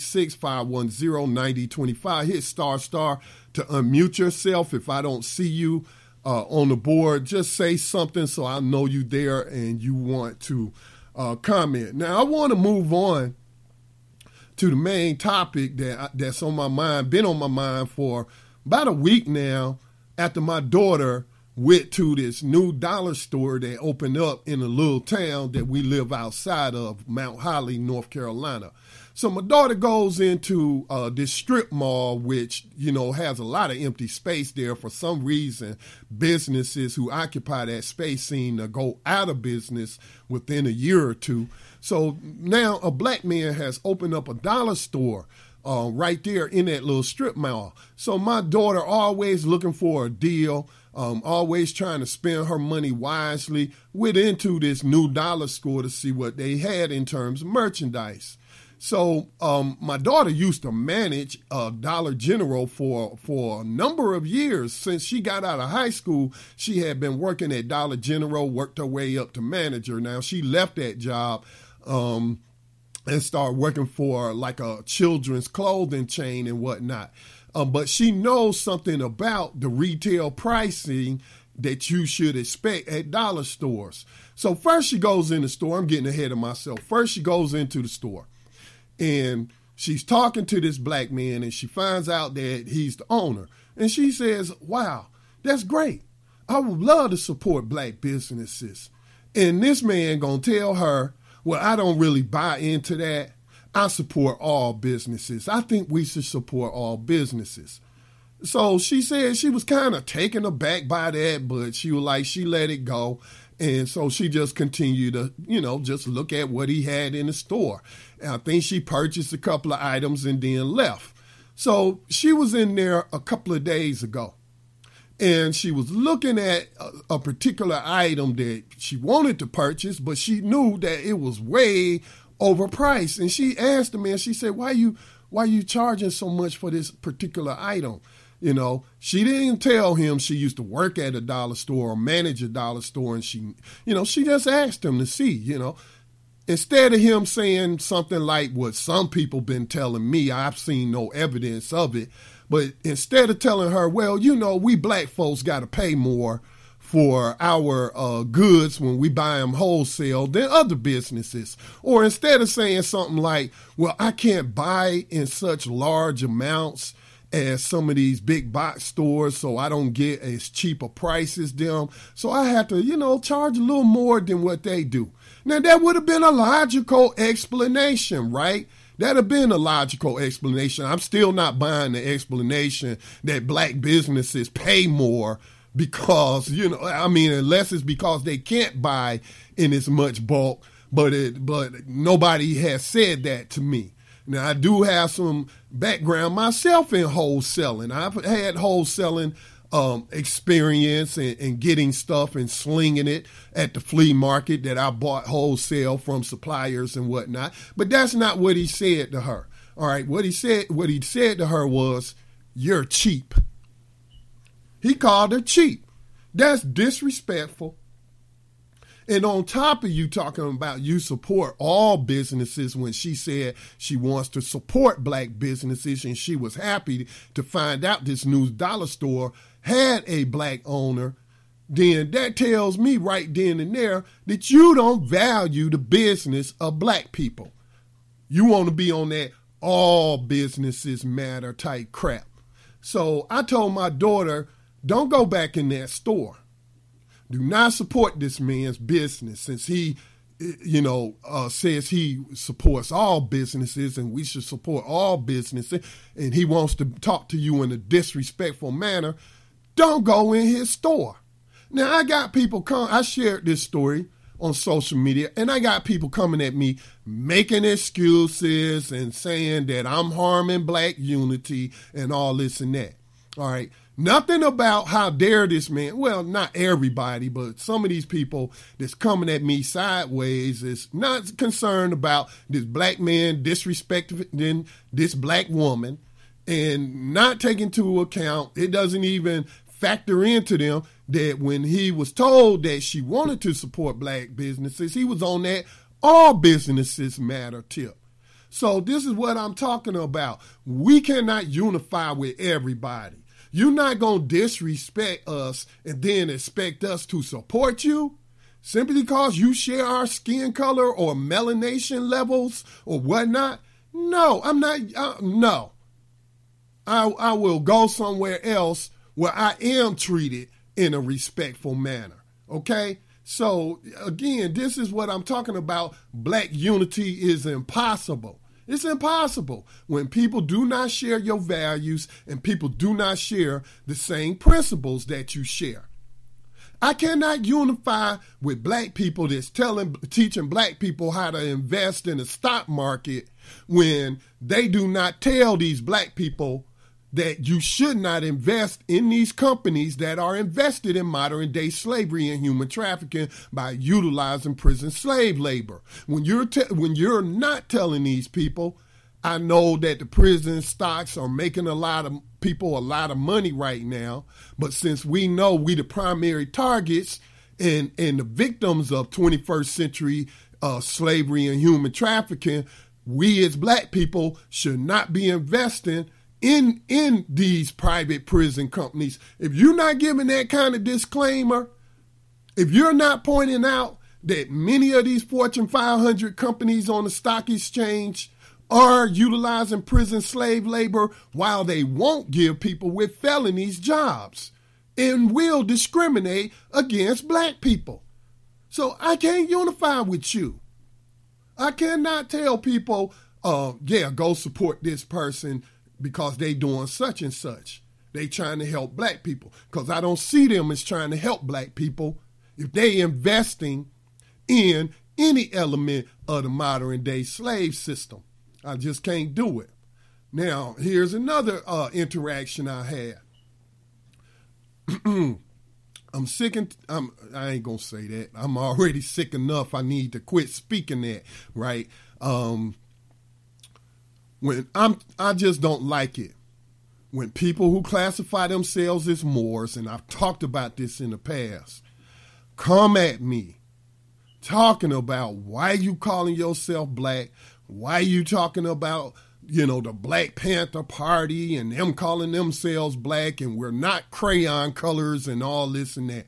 Speaker 2: 866-510-9025. Hit star to unmute yourself. If I don't see you on the board, just say something so I know you there and you want to comment. Now, I want to move on to the main topic that's on my mind, been on my mind for about a week now, after my daughter went to this new dollar store that opened up in a little town that we live outside of, Mount Holly, North Carolina. So my daughter goes into this strip mall, which, has a lot of empty space there. For some reason, businesses who occupy that space seem to go out of business within a year or two. So now a black man has opened up a dollar store right there in that little strip mall. So my daughter, always looking for a deal, always trying to spend her money wisely, went into this new dollar store to see what they had in terms of merchandise. So my daughter used to manage Dollar General for a number of years. Since she got out of high school, she had been working at Dollar General, worked her way up to manager. Now, she left that job and started working for like a children's clothing chain and whatnot. But she knows something about the retail pricing that you should expect at dollar stores. So first she goes in the store. I'm getting ahead of myself. First she goes into the store. And she's talking to this black man, and she finds out that he's the owner. And she says, wow, that's great. I would love to support black businesses. And this man gonna tell her, well, I don't really buy into that. I support all businesses. I think we should support all businesses. So she said she was kind of taken aback by that, but she let it go. And so she just continued to, just look at what he had in the store. And I think she purchased a couple of items and then left. So she was in there a couple of days ago, and she was looking at a particular item that she wanted to purchase, but she knew that it was way overpriced. And she asked the man, she said, why you charging so much for this particular item? She didn't tell him she used to work at a dollar store or manage a dollar store. And she just asked him to see, instead of him saying something like what some people been telling me, I've seen no evidence of it. But instead of telling her, well, we black folks got to pay more for our goods when we buy them wholesale than other businesses. Or instead of saying something like, well, I can't buy in such large amounts as some of these big box stores, so I don't get as cheap a price as them. So I have to, charge a little more than what they do. Now, that would have been a logical explanation, right? That'd have been a logical explanation. I'm still not buying the explanation that black businesses pay more because, unless it's because they can't buy in as much bulk, but nobody has said that to me. Now, I do have some background myself in wholesaling. I've had wholesaling experience and getting stuff and slinging it at the flea market that I bought wholesale from suppliers and whatnot. But that's not what he said to her. All right, what he said to her was, "You're cheap." He called her cheap. That's disrespectful. And on top of you talking about you support all businesses when she said she wants to support black businesses, and she was happy to find out this new dollar store had a black owner, then that tells me right then and there that you don't value the business of black people. You want to be on that all businesses matter type crap. So I told my daughter, don't go back in that store. Do not support this man's business since he, says he supports all businesses and we should support all businesses, and he wants to talk to you in a disrespectful manner. Don't go in his store. Now, I got people I shared this story on social media, and I got people coming at me making excuses and saying that I'm harming black unity and all this and that. All right. Nothing about how dare this man, well, not everybody, but some of these people that's coming at me sideways is not concerned about this black man disrespecting this black woman and not taking into account, it doesn't even factor into them that when he was told that she wanted to support black businesses, he was on that all businesses matter tip. So this is what I'm talking about. We cannot unify with everybody. You're not going to disrespect us and then expect us to support you simply because you share our skin color or melanation levels or whatnot. No, I'm not. No. I will go somewhere else where I am treated in a respectful manner. Okay? So, again, this is what I'm talking about. Black unity is impossible. It's impossible when people do not share your values and people do not share the same principles that you share. I cannot unify with black people that's teaching black people how to invest in the stock market when they do not tell these black people that you should not invest in these companies that are invested in modern day slavery and human trafficking by utilizing prison slave labor. When you're not telling these people, I know that the prison stocks are making a lot of people a lot of money right now, but since we know we the primary targets and the victims of 21st century slavery and human trafficking, we as black people should not be investing in these private prison companies. If you're not giving that kind of disclaimer, if you're not pointing out that many of these Fortune 500 companies on the stock exchange are utilizing prison slave labor while they won't give people with felonies jobs and will discriminate against black people. So I can't unify with you. I cannot tell people, go support this person because they doing such and such. They trying to help black people, because I don't see them as trying to help black people if they investing in any element of the modern day slave system. I just can't do it. Now, here's another interaction I had. I'm sick I ain't gonna say that. I'm already sick enough. I need to quit speaking that, right? I just don't like it when people who classify themselves as Moors, and I've talked about this in the past, come at me talking about why you calling yourself black, why you talking about, the Black Panther Party and them calling themselves black and we're not crayon colors and all this and that.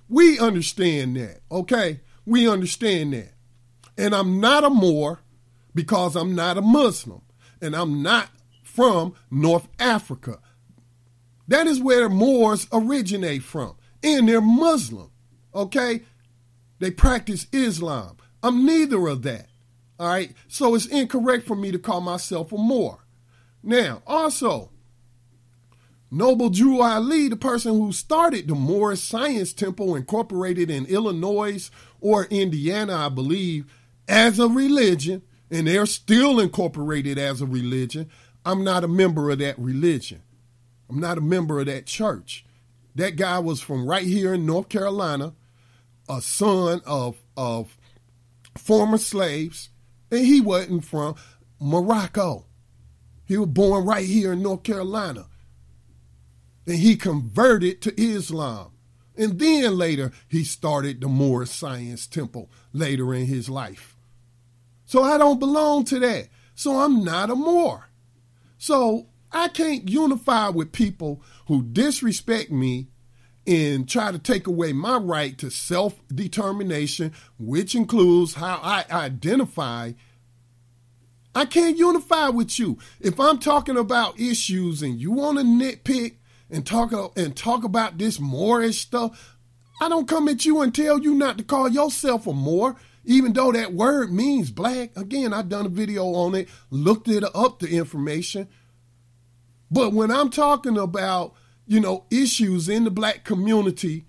Speaker 2: We understand that, okay? We understand that. And I'm not a Moor because I'm not a Muslim. And I'm not from North Africa. That is where Moors originate from. And they're Muslim, okay? They practice Islam. I'm neither of that, all right? So it's incorrect for me to call myself a Moor. Now, also, Noble Drew Ali, the person who started the Moorish Science Temple incorporated in Illinois or Indiana, I believe, as a religion, and they're still incorporated as a religion. I'm not a member of that religion. I'm not a member of that church. That guy was from right here in North Carolina, a son of former slaves, and he wasn't from Morocco. He was born right here in North Carolina. And he converted to Islam. And then later, he started the Moorish Science Temple later in his life. So I don't belong to that. So I'm not a Moor. So I can't unify with people who disrespect me and try to take away my right to self-determination, which includes how I identify. I can't unify with you. If I'm talking about issues and you want to nitpick and talk about this Moorish stuff, I don't come at you and tell you not to call yourself a Moor, even though that word means black. Again, I've done a video on it, looked it up, the information. But when I'm talking about, issues in the black community,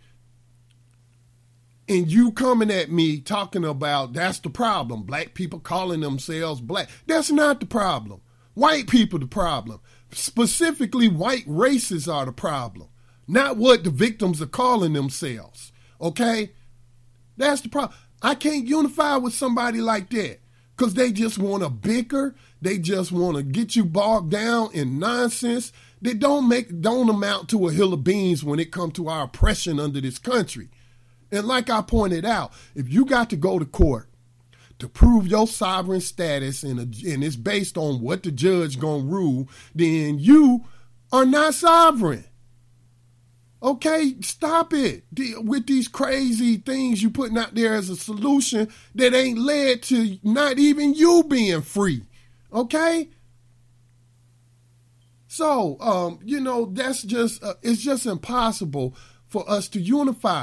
Speaker 2: and you coming at me talking about that's the problem, black people calling themselves black, that's not the problem. White people the problem. Specifically, white races are the problem, not what the victims are calling themselves, okay? That's the problem. I can't unify with somebody like that because they just want to bicker. They just want to get you bogged down in nonsense that don't amount to a hill of beans when it comes to our oppression under this country. And like I pointed out, if you got to go to court to prove your sovereign status and it's based on what the judge gonna rule, then you are not sovereign. Okay, stop it with these crazy things you putting out there as a solution that ain't led to not even you being free. Okay? So, that's just, it's just impossible for us to unify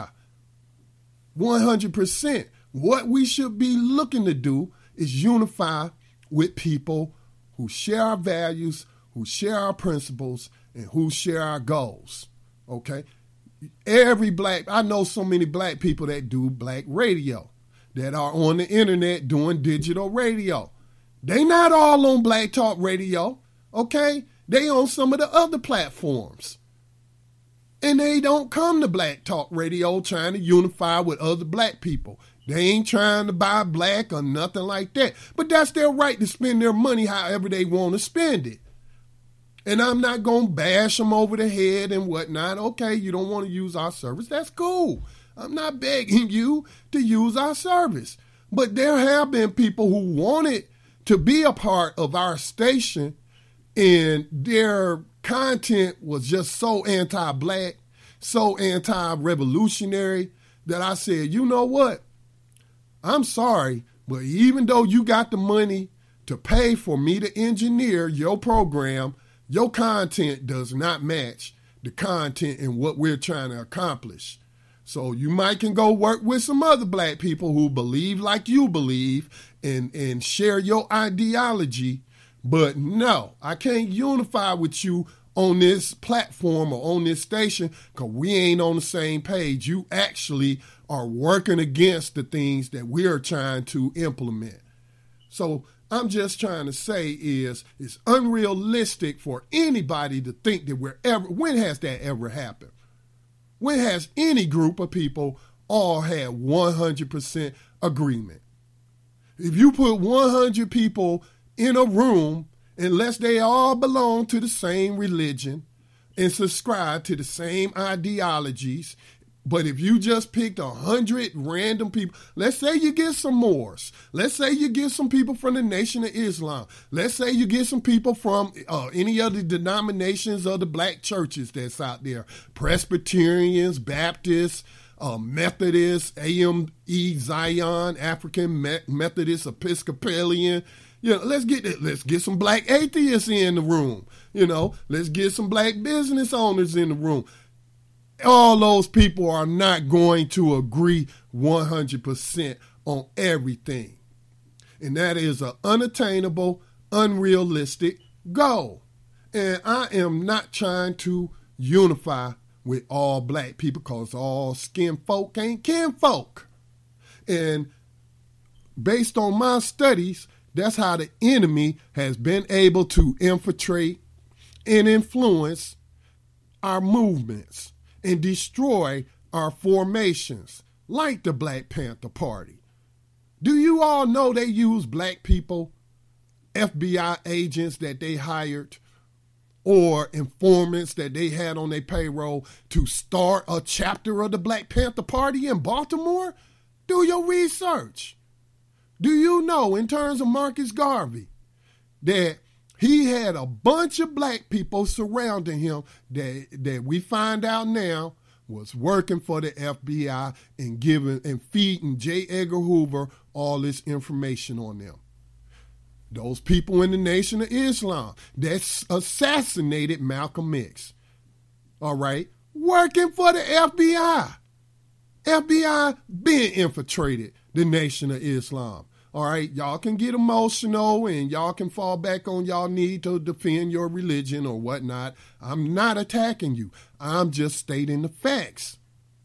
Speaker 2: 100%. What we should be looking to do is unify with people who share our values, who share our principles, and who share our goals. Okay? I know so many black people that do black radio, that are on the internet doing digital radio. They not all on Black Talk Radio, okay? They on some of the other platforms. And they don't come to Black Talk Radio trying to unify with other black people. They ain't trying to buy black or nothing like that. But that's their right to spend their money however they want to spend it. And I'm not going to bash them over the head and whatnot. Okay, you don't want to use our service. That's cool. I'm not begging you to use our service. But there have been people who wanted to be a part of our station and their content was just so anti-black, so anti-revolutionary that I said, you know what? I'm sorry, but even though you got the money to pay for me to engineer your program, your content does not match the content and what we're trying to accomplish. So you might can go work with some other black people who believe like you believe and share your ideology. But no, I can't unify with you on this platform or on this station because we ain't on the same page. You actually are working against the things that we're trying to implement. So I'm just trying to say is it's unrealistic for anybody to think that when has that ever happened? When has any group of people all had 100% agreement? If you put 100 people in a room, unless they all belong to the same religion and subscribe to the same ideologies, but if you just picked 100 random people, let's say you get some Moors. Let's say you get some people from the Nation of Islam. Let's say you get some people from any other denominations of the black churches that's out there. Presbyterians, Baptists, Methodist, AME Zion, African Methodist, Episcopalian. Let's get some black atheists in the room. Let's get some black business owners in the room. All those people are not going to agree 100% on everything. And that is an unattainable, unrealistic goal. And I am not trying to unify with all black people because all skin folk ain't kin folk. And based on my studies, that's how the enemy has been able to infiltrate and influence our movements and destroy our formations, like the Black Panther Party. Do you all know they use black people, FBI agents that they hired, or informants that they had on their payroll to start a chapter of the Black Panther Party in Baltimore? Do your research. Do you know, in terms of Marcus Garvey, that he had a bunch of black people surrounding him that we find out now was working for the FBI and giving and feeding J. Edgar Hoover all this information on them? Those people in the Nation of Islam that assassinated Malcolm X, all right, working for the FBI. FBI been infiltrated the Nation of Islam. All right, y'all can get emotional and y'all can fall back on y'all need to defend your religion or whatnot. I'm not attacking you. I'm just stating the facts.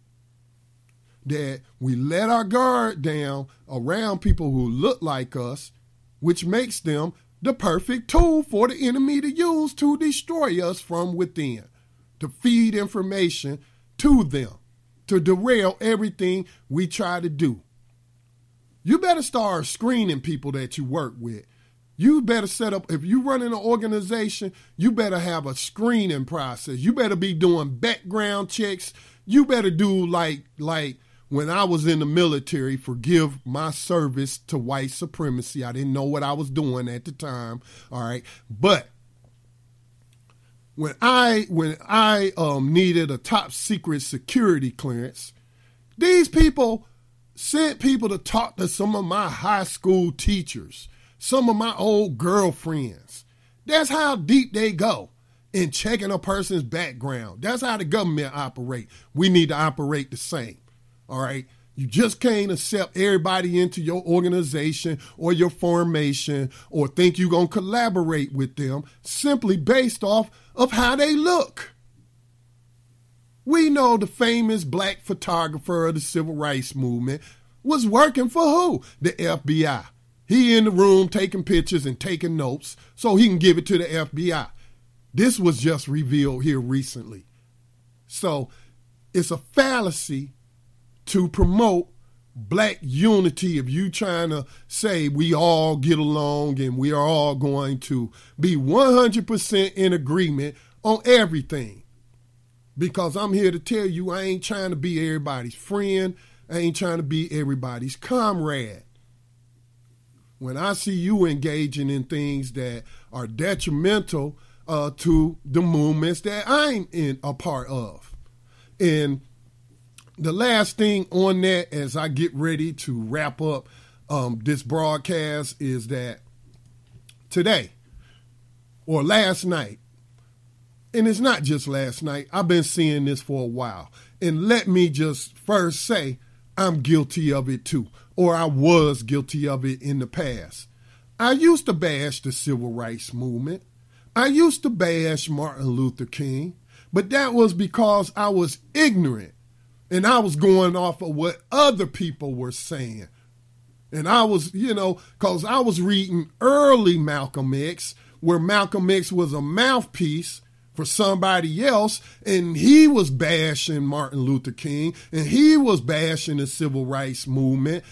Speaker 2: That we let our guard down around people who look like us, which makes them the perfect tool for the enemy to use to destroy us from within, to feed information to them, to derail everything we try to do. You better start screening people that you work with. You better set up, if you run an organization, you better have a screening process. You better be doing background checks. You better do like when I was in the military, forgive my service to white supremacy. I didn't know what I was doing at the time. All right. But when I needed a top secret security clearance, these people sent people to talk to some of my high school teachers, some of my old girlfriends. That's how deep they go in checking a person's background. That's how the government operate. We need to operate the same. All right. You just can't accept everybody into your organization or your formation or think you're going to collaborate with them simply based off of how they look. We know the famous black photographer of the civil rights movement was working for who? The FBI. He in the room taking pictures and taking notes so he can give it to the FBI. This was just revealed here recently. So it's a fallacy to promote black unity if you trying to say we all get along and we are all going to be 100% in agreement on everything. Because I'm here to tell you I ain't trying to be everybody's friend. I ain't trying to be everybody's comrade. When I see you engaging in things that are detrimental to the movements that I'm a part of. And the last thing on that as I get ready to wrap up this broadcast is that today or last night, and it's not just last night, I've been seeing this for a while. And let me just first say I'm guilty of it too, or I was guilty of it in the past. I used to bash the civil rights movement. I used to bash Martin Luther King, but that was because I was ignorant and I was going off of what other people were saying. And I was, because I was reading early Malcolm X, where Malcolm X was a mouthpiece for somebody else, and he was bashing Martin Luther King, and he was bashing the civil rights movement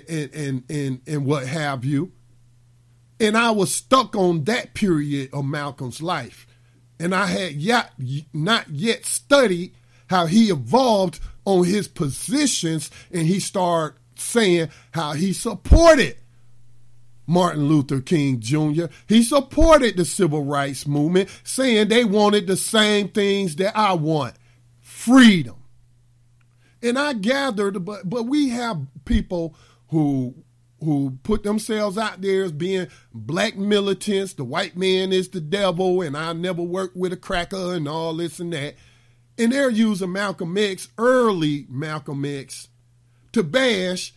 Speaker 2: and what have you. And I was stuck on that period of Malcolm's life. And I had not yet studied how he evolved on his positions, and he started saying how he supported Martin Luther King Jr. He supported the civil rights movement, saying they wanted the same things that I want. Freedom. And I gathered, but we have people who put themselves out there as being black militants. The white man is the devil, and I never worked with a cracker and all this and that. And they're using Malcolm X, early Malcolm X, to bash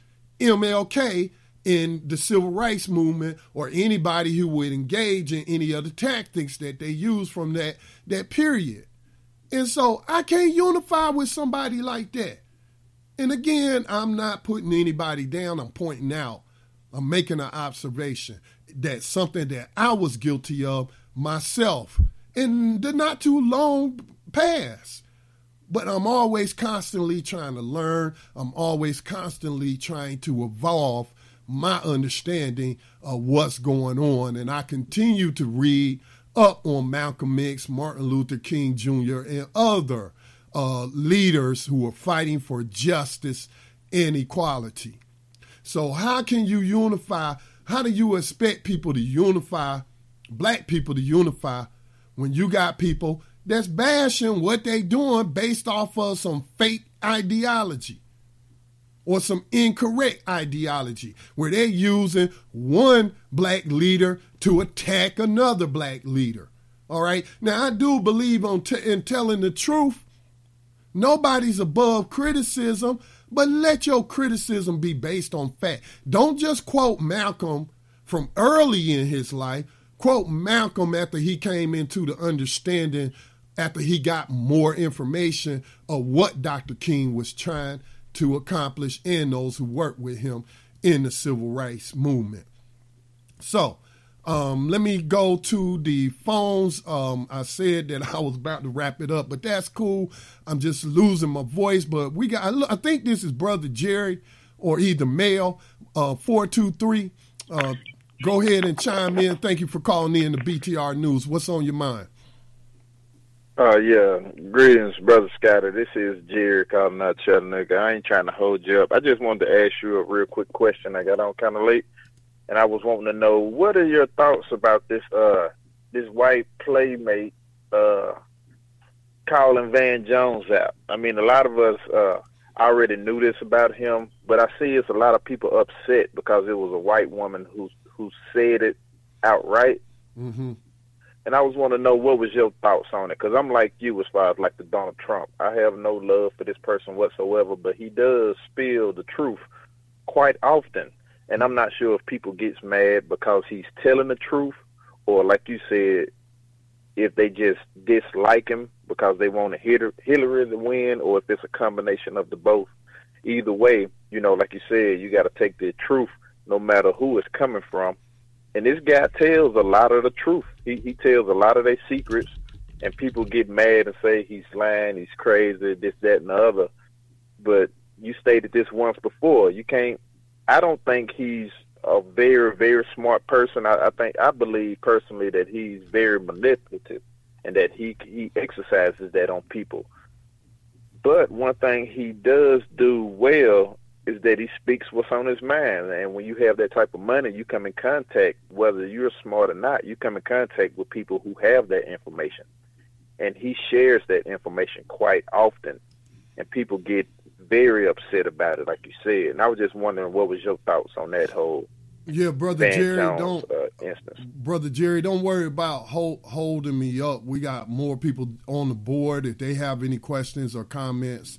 Speaker 2: MLK in the civil rights movement or anybody who would engage in any other tactics that they use from that period. And so I can't unify with somebody like that. And again, I'm not putting anybody down. I'm pointing out. I'm making an observation. That's something that I was guilty of myself in the not too long past. But I'm always constantly trying to learn. I'm always constantly trying to evolve my understanding of what's going on. And I continue to read up on Malcolm X, Martin Luther King Jr., and other leaders who are fighting for justice and equality. So how can you unify? How do you expect people to unify, black people to unify, when you got people that's bashing what they doing based off of some fake ideology or some incorrect ideology where they're using one black leader to attack another black leader? All right. Now, I do believe in telling the truth. Nobody's above criticism, but let your criticism be based on fact. Don't just quote Malcolm from early in his life. Quote Malcolm after he came into the understanding, after he got more information of what Dr. King was trying to accomplish and those who worked with him in the civil rights movement. So let me go to the phones. I said that I was about to wrap it up, but that's cool. I'm just losing my voice, but I think this is Brother Jerry or either male, 423. Go ahead and chime in. Thank you for calling in to BTR News. What's on your mind?
Speaker 4: Yeah. Greetings, Brother Scatter. This is Jerry calling out Chattanooga. I ain't trying to hold you up. I just wanted to ask you a real quick question. I got on kind of late, and I was wanting to know, what are your thoughts about this white playmate calling Van Jones out? I mean, a lot of us already knew this about him, but I see it's a lot of people upset because it was a white woman who said it outright. Mm-hmm. And I was wanting to know, what was your thoughts on it? Because I'm like you as far as like the Donald Trump. I have no love for this person whatsoever, but he does spill the truth quite often. And I'm not sure if people gets mad because he's telling the truth, or like you said, if they just dislike him because they want Hillary to win, or if it's a combination of the both. Either way, like you said, you got to take the truth no matter who it's coming from. And this guy tells a lot of the truth. He tells a lot of their secrets, and people get mad and say he's lying, he's crazy, this, that, and the other. But you stated this once before. I don't think he's a very, very smart person. I believe personally that he's very manipulative and that he exercises that on people. But one thing he does do well is that he speaks what's on his mind. And when you have that type of money, you come in contact, whether you're smart or not, you come in contact with people who have that information. And he shares that information quite often. And people get very upset about it, like you said. And I was just wondering, what was your thoughts on that whole
Speaker 2: Brother
Speaker 4: Van
Speaker 2: Jerry,
Speaker 4: Jones, instance?
Speaker 2: Brother Jerry, don't worry about holding me up. We got more people on the board. If they have any questions or comments,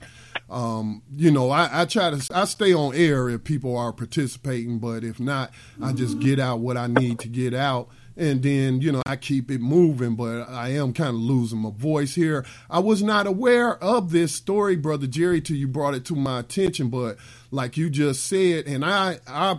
Speaker 2: I stay on air if people are participating, but if not, I just get out what I need to get out. And then, I keep it moving, but I am kind of losing my voice here. I was not aware of this story, Brother Jerry, till you brought it to my attention. But like you just said, and I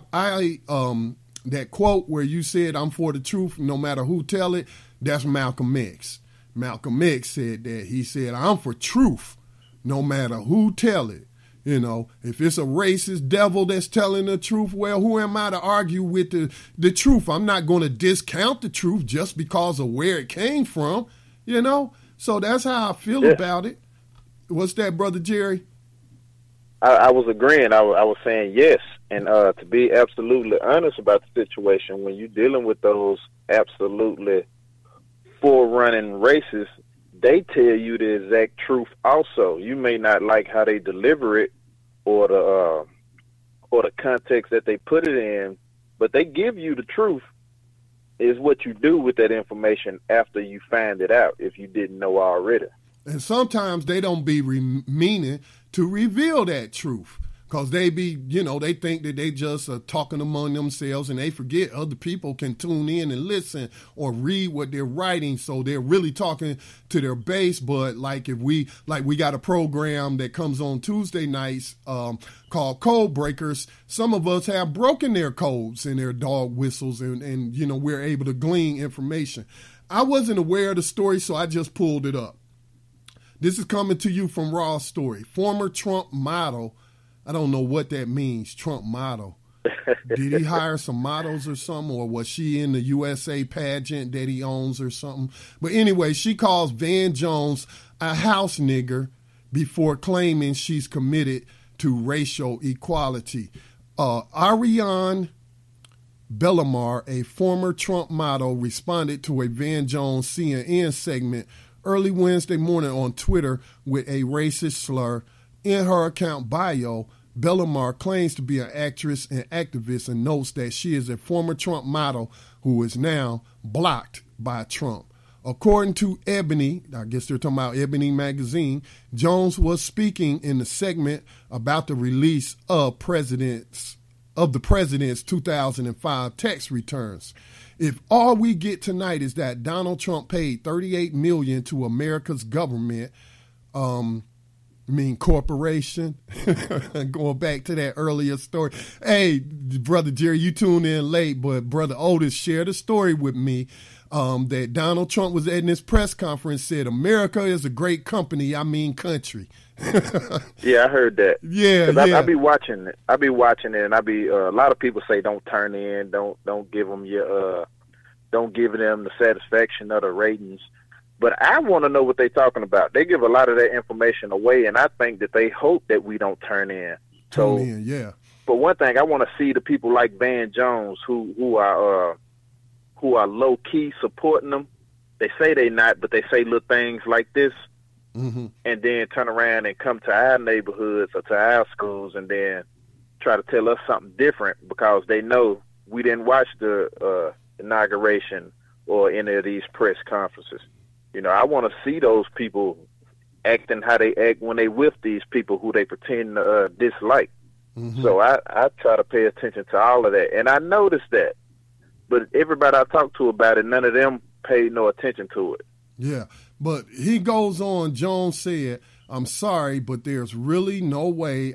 Speaker 2: that quote where you said, "I'm for the truth, no matter who tell it," that's Malcolm X. Malcolm X said that. He said, "I'm for truth, no matter who tell it." If it's a racist devil that's telling the truth, well, who am I to argue with the truth? I'm not going to discount the truth just because of where it came from, So that's how I feel about it. What's that, Brother Jerry?
Speaker 4: I was agreeing. I was saying yes. And to be absolutely honest about the situation, when you're dealing with those absolutely forerunning racists, they tell you the exact truth also. You may not like how they deliver it or the context that they put it in, but they give you the truth. Is what you do with that information after you find it out, if you didn't know already.
Speaker 2: And sometimes they don't be meaning to reveal that truth, because they be, they think that they just are talking among themselves, and they forget other people can tune in and listen or read what they're writing. So they're really talking to their base. But we got a program that comes on Tuesday nights called Code Breakers. Some of us have broken their codes and their dog whistles, and we're able to glean information. I wasn't aware of the story, so I just pulled it up. This is coming to you from Raw Story. Former Trump model. I don't know what that means, Trump model. Did he hire some models or something, or was she in the USA pageant that he owns or something? But anyway, she calls Van Jones a house nigger before claiming she's committed to racial equality. Ariane Bellamar, a former Trump model, responded to a Van Jones CNN segment early Wednesday morning on Twitter with a racist slur. In her account bio, Bellamar claims to be an actress and activist and notes that she is a former Trump model who is now blocked by Trump. According to Ebony, I guess they're talking about Ebony magazine, Jones was speaking in the segment about the release of the president's 2005 tax returns. If all we get tonight is that Donald Trump paid $38 million to America's government, corporation, going back to that earlier story. Hey, Brother Jerry, you tuned in late, but Brother Otis shared a story with me that Donald Trump was at this press conference, said, America is a great company, country.
Speaker 4: Yeah, I heard that.
Speaker 2: Yeah,
Speaker 4: I be watching it. And a lot of people say don't turn in, don't give them don't give them the satisfaction of the ratings. But I want to know what they're talking about. They give a lot of that information away, and I think that they hope that we don't turn in.
Speaker 2: Yeah.
Speaker 4: But one thing, I want to see the people like Van Jones who are low key supporting them. They say they not, but they say little things like this, and then turn around and come to our neighborhoods or to our schools and then try to tell us something different because they know we didn't watch the inauguration or any of these press conferences. I want to see those people acting how they act when they with these people who they pretend to dislike. So I try to pay attention to all of that. And I noticed that. But everybody I talk to about it, none of them paid no attention to it.
Speaker 2: Yeah. But he goes on, Jones said, I'm sorry, but there's really no way.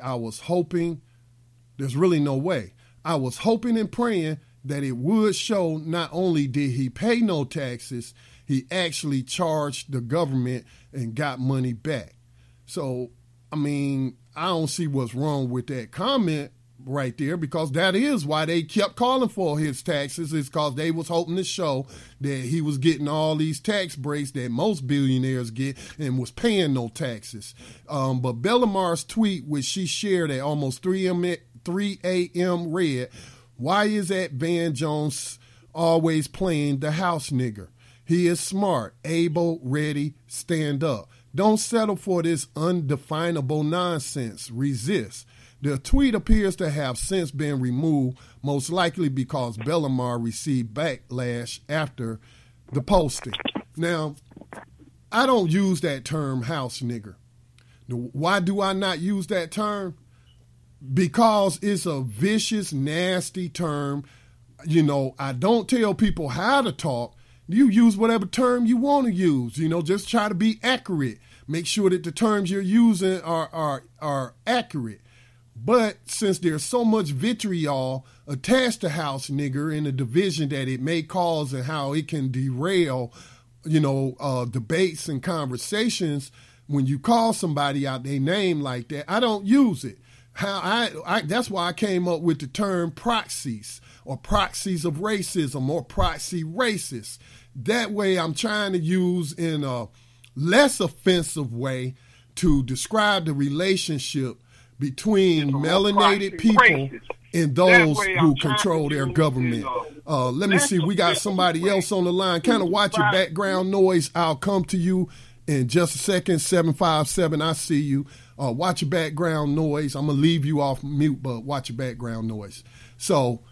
Speaker 2: There's really no way. I was hoping and praying that it would show not only did he pay no taxes, he actually charged the government and got money back. So, I don't see what's wrong with that comment right there, because that is why they kept calling for his taxes, is because they was hoping to show that he was getting all these tax breaks that most billionaires get and was paying no taxes. But Bellamar's tweet, which she shared at almost 3 a.m. read, why is that Van Jones always playing the house nigger? He is smart, able, ready, stand up. Don't settle for this undefinable nonsense. Resist. The tweet appears to have since been removed, most likely because Bellamar received backlash after the posting. Now, I don't use that term house nigger. Why do I not use that term? Because it's a vicious, nasty term. I don't tell people how to talk. You use whatever term you want to use, just try to be accurate. Make sure that the terms you're using are accurate. But since there's so much vitriol attached to house nigger and the division that it may cause and how it can derail, debates and conversations, when you call somebody out their name like that, I don't use it. That's why I came up with the term proxies or proxies of racism or proxy racist. That way I'm trying to use in a less offensive way to describe the relationship between melanated people and those who control their government. Let me see. We got somebody else on the line. Kind of watch your background noise. I'll come to you in just a second. 757, I see you. Watch your background noise. I'm going to leave you off mute, but watch your background noise. So,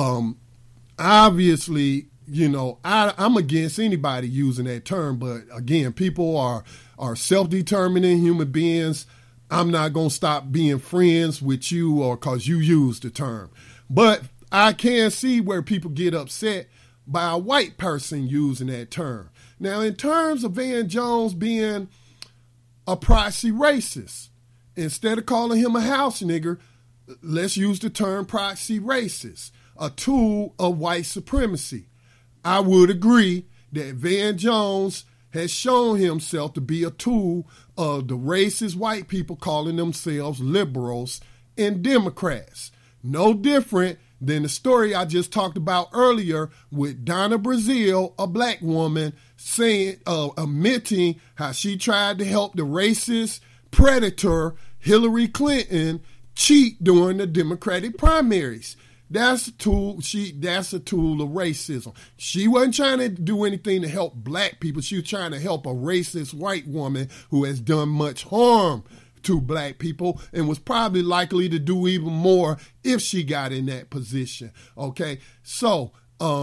Speaker 2: obviously, you know, I'm against anybody using that term, but again, people are self-determining human beings. I'm not going to stop being friends with you or because you use the term. But I can see where people get upset by a white person using that term. Now, in terms of Van Jones being a proxy racist, instead of calling him a house nigger, let's use the term proxy racist, a tool of white supremacy. I would agree that Van Jones has shown himself to be a tool of the racist white people calling themselves liberals and Democrats. No different than the story I just talked about earlier with Donna Brazile, a black woman, saying, admitting how she tried to help the racist predator Hillary Clinton cheat during the Democratic primaries. That's a tool. That's a tool of racism. She wasn't trying to do anything to help black people. She was trying to help a racist white woman who has done much harm to black people and was probably likely to do even more if she got in that position. Okay, so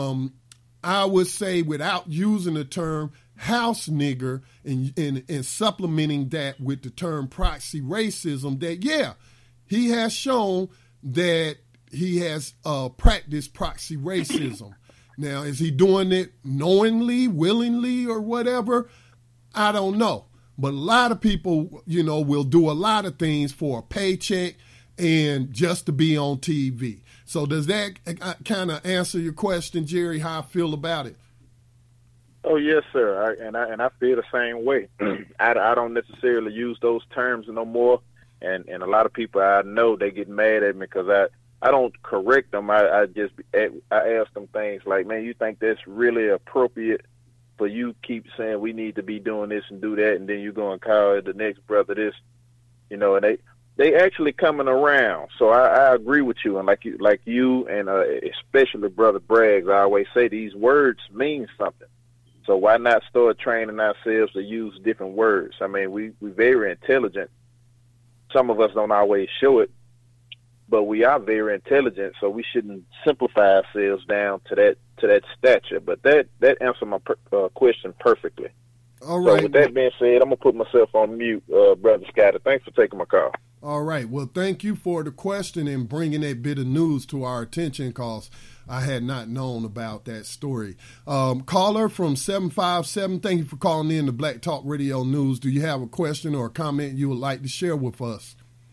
Speaker 2: I would say, without using the term house nigger and supplementing that with the term proxy racism, that yeah, he has shown that he has practiced proxy racism. Now, is he doing it knowingly, willingly, or whatever? I don't know. But a lot of people, you know, will do a lot of things for a paycheck and just to be on TV. So does that kind of answer your question, Jerry, how I feel about it?
Speaker 4: Oh, yes, sir. I feel the same way. I don't necessarily use those terms no more. And a lot of people I know, they get mad at me because I don't correct them. I ask them things like, man, you think that's really appropriate for you keep saying we need to be doing this and do that, and then you go and call the next brother this, you know, and they actually coming around. So I agree with you, and like you and especially Brother Braggs, I always say these words mean something. So why not start training ourselves to use different words? I mean, we're very intelligent. Some of us don't always show it, but we are very intelligent, so we shouldn't simplify ourselves down to that stature. But that answered my question perfectly.
Speaker 2: All right.
Speaker 4: So with that being said, I'm going to put myself on mute, Brother Scotty. Thanks for taking my call.
Speaker 2: All right. Well, thank you for the question and bringing that bit of news to our attention, because I had not known about that story. Caller from 757, thank you for calling in to Black Talk Radio News. Do you have a question or a comment you would like to share with us?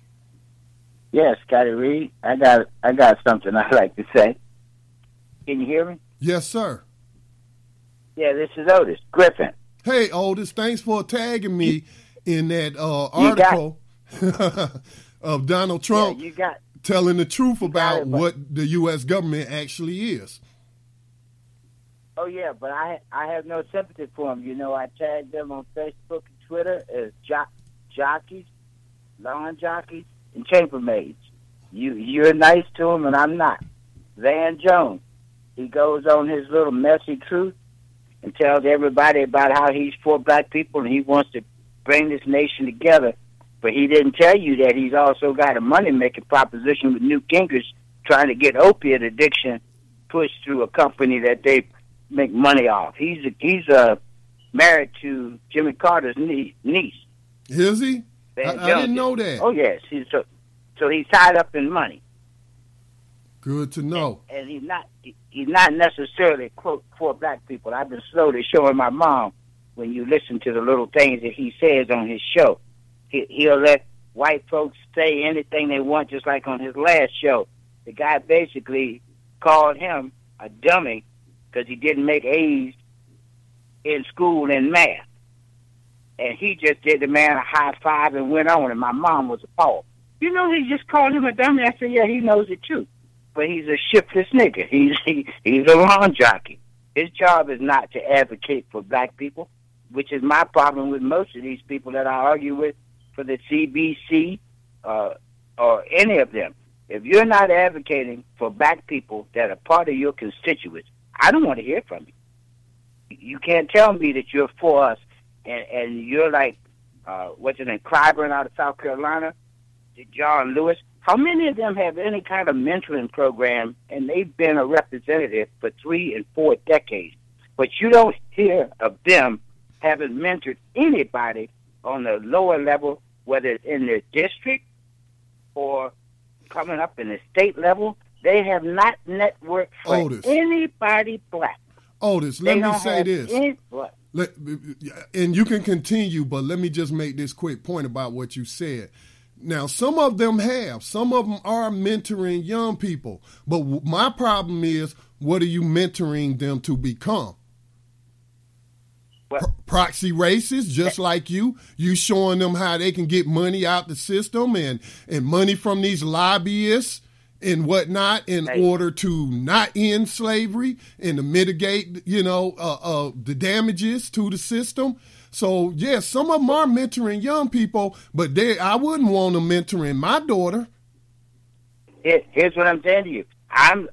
Speaker 5: Yes, Scotty Reed. I got something I'd like to say. Can you hear me?
Speaker 2: Yes, sir.
Speaker 5: Yeah, this is Otis Griffin.
Speaker 2: Hey, Otis, thanks for tagging me in that article of Donald Trump telling the truth about what the U.S. government actually is.
Speaker 5: Oh, yeah, but I have no sympathy for them. You know, I tagged them on Facebook and Twitter as jockeys, lawn jockeys, and chambermaids. You're nice to them, and I'm not. Van Jones, he goes on his little messy truth and tells everybody about how he's for black people and he wants to bring this nation together. But he didn't tell you that he's also got a money-making proposition with Newt Gingrich trying to get opiate addiction pushed through a company that they make money off. He's married to Jimmy Carter's niece.
Speaker 2: Is he? I didn't know that.
Speaker 5: Oh, yes. So he's tied up in money.
Speaker 2: Good to know.
Speaker 5: And he's not necessarily, quote, for black people. I've been slowly showing my mom, when you listen to the little things that he says on his show, he'll let white folks say anything they want, just like on his last show. The guy basically called him a dummy because he didn't make A's in school in math. And he just did the man a high five and went on, and my mom was appalled. You know, he just called him a dummy. I said, yeah, he knows it too. But he's a shiftless nigga. He's a lawn jockey. His job is not to advocate for black people, which is my problem with most of these people that I argue with for the CBC or any of them. If you're not advocating for black people that are part of your constituents, I don't want to hear from you. You can't tell me that you're for us and you're like, what's his name, Clyburn out of South Carolina, John Lewis. How many of them have any kind of mentoring program, and they've been a representative for 3 and 4 decades? But you don't hear of them having mentored anybody on the lower level, whether it's in their district or coming up in the state level. They have not networked for anybody black.
Speaker 2: Otis, let me say this. And you can continue, but let me just make this quick point about what you said. Now, some of them have. Some of them are mentoring young people. But my problem is, what are you mentoring them to become? Proxy racists, just like you. You showing them how they can get money out the system and money from these lobbyists and whatnot in order to not end slavery and to mitigate, the damages to the system. So, yes, some of them are mentoring young people, but I wouldn't want them mentoring my daughter.
Speaker 5: Here's what I'm saying to you. Are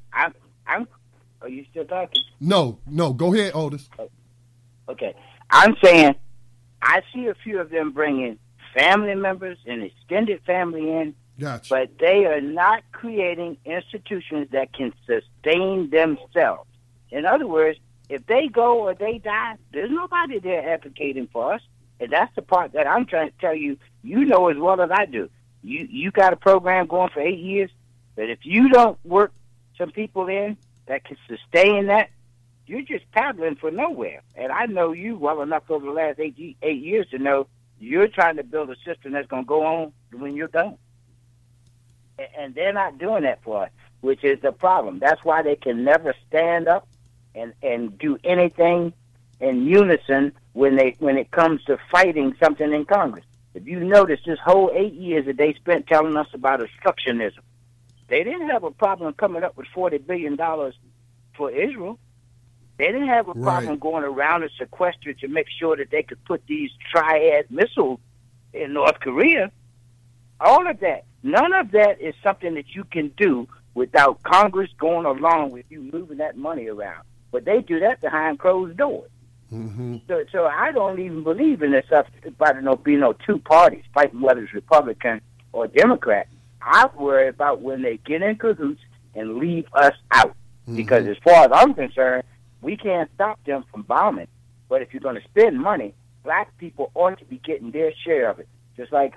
Speaker 5: you still talking?
Speaker 2: No. Go ahead, Otis.
Speaker 5: Okay. I'm saying I see a few of them bringing family members and extended family in,
Speaker 2: gotcha.
Speaker 5: But they are not creating institutions that can sustain themselves. In other words, if they go or they die, there's nobody there advocating for us. And that's the part that I'm trying to tell you, you know as well as I do. You got a program going for 8 years, but if you don't work some people in that can sustain that, you're just paddling for nowhere. And I know you well enough over the last 8 years to know you're trying to build a system that's going to go on when you're done. And they're not doing that for us, which is the problem. That's why they can never stand up and do anything in unison when it comes to fighting something in Congress. If you notice, this whole 8 years that they spent telling us about obstructionism, they didn't have a problem coming up with $40 billion for Israel. They didn't have a problem going around and sequester to make sure that they could put these triad missiles in North Korea. All of that. None of that is something that you can do without Congress going along with you moving that money around. But they do that behind closed doors.
Speaker 2: Mm-hmm.
Speaker 5: So I don't even believe in this stuff about there being no two parties fighting, whether it's Republican or Democrat. I worry about when they get in cahoots and leave us out. Mm-hmm. Because as far as I'm concerned, we can't stop them from bombing. But if you're going to spend money, black people ought to be getting their share of it. Just like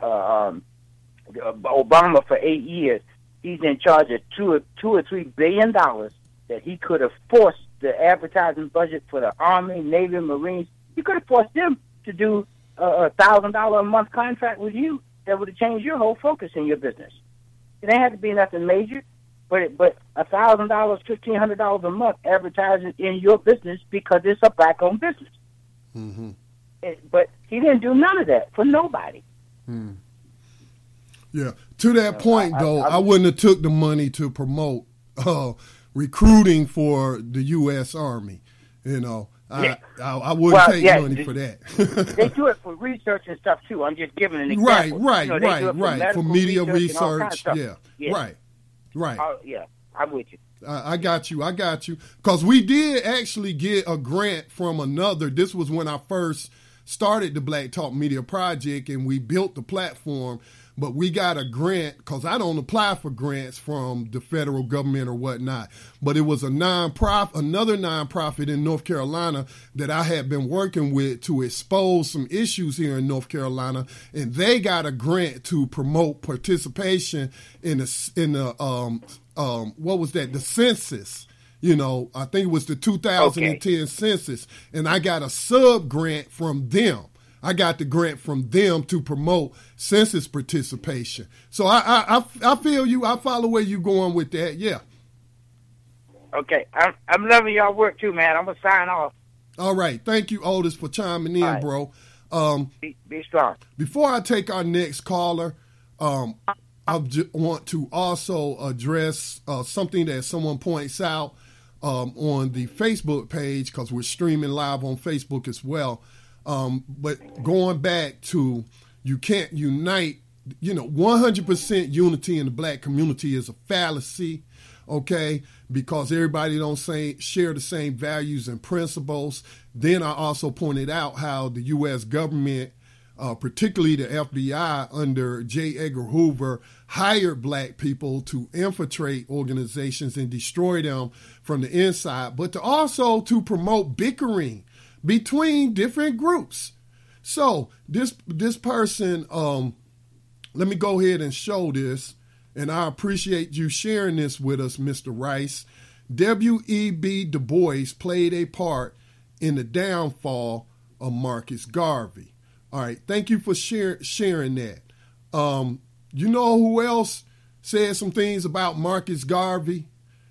Speaker 5: Obama for 8 years, he's in charge of $2 or $3 billion that he could have forced the advertising budget for the Army, Navy, and Marines. He could have forced them to do a $1,000 a month contract with you that would have changed your whole focus in your business. It ain't had to be nothing major, but $1,000, $1,500 a month advertising in your business because it's a black-owned business.
Speaker 2: Mm-hmm.
Speaker 5: But he didn't do none of that for nobody.
Speaker 2: Mm. Yeah. To that point, though, I wouldn't have took the money to promote recruiting for the U.S. Army. I wouldn't take money for that.
Speaker 5: They do it for research and stuff, too. I'm just giving an example.
Speaker 2: Right. For media research. Yeah. Right.
Speaker 5: Yeah, I'm with you.
Speaker 2: I got you. Because we did actually get a grant from another. This was when I first started the Black Talk Media Project, and we built the platform. But we got a grant, because I don't apply for grants from the federal government or whatnot. But it was another nonprofit in North Carolina that I had been working with to expose some issues here in North Carolina. And they got a grant to promote participation in the census. I think it was the 2010 census. And I got a sub grant from them. I got the grant from them to promote census participation. So I feel you. I follow where you going with that. Yeah.
Speaker 5: Okay. I'm loving y'all work too, man. I'm going to sign off.
Speaker 2: All right. Thank you, Otis, for chiming in, right, bro.
Speaker 5: Be strong.
Speaker 2: Before I take our next caller, I want to also address something that someone points out on the Facebook page, because we're streaming live on Facebook as well. But going back to, you can't unite, 100% unity in the black community is a fallacy. okay, because everybody don't share the same values and principles. Then I also pointed out how the U.S. government, particularly the FBI under J. Edgar Hoover, hired black people to infiltrate organizations and destroy them from the inside, but also to promote bickering between different groups. So this person, let me go ahead and show this, and I appreciate you sharing this with us, Mr. Rice. W.E.B. Du Bois played a part in the downfall of Marcus Garvey. All right, thank you for sharing that. You know who else said some things about Marcus Garvey?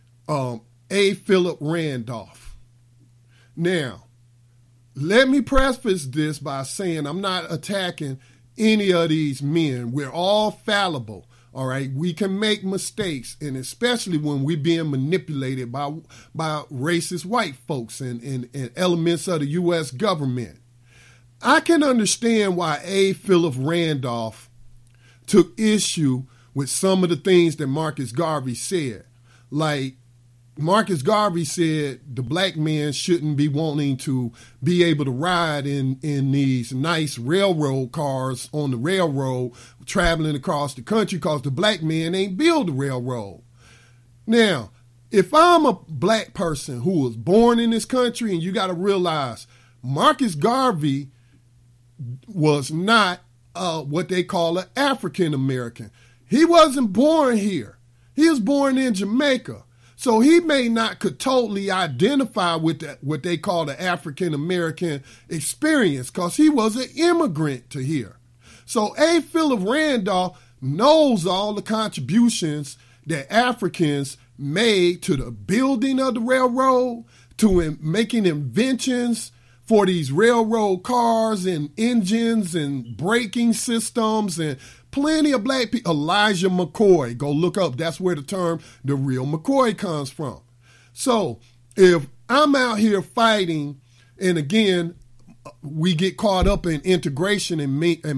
Speaker 2: A. Philip Randolph. Now, let me preface this by saying I'm not attacking any of these men. We're all fallible, all right? We can make mistakes, and especially when we're being manipulated by racist white folks and elements of the U.S. government. I can understand why A. Philip Randolph took issue with some of the things that Marcus Garvey said. Like, Marcus Garvey said the black man shouldn't be wanting to be able to ride in these nice railroad cars on the railroad traveling across the country because the black man ain't build the railroad. Now, if I'm a black person who was born in this country, and you got to realize Marcus Garvey was not what they call an African American. He wasn't born here. He was born in Jamaica. So he may not could totally identify with what they call the African American experience because he was an immigrant to here. So A. Philip Randolph knows all the contributions that Africans made to the building of the railroad, to making inventions for these railroad cars and engines and braking systems, and plenty of black people. Elijah McCoy, go look up. That's where the term the real McCoy comes from. So if I'm out here fighting, and again, we get caught up in integration and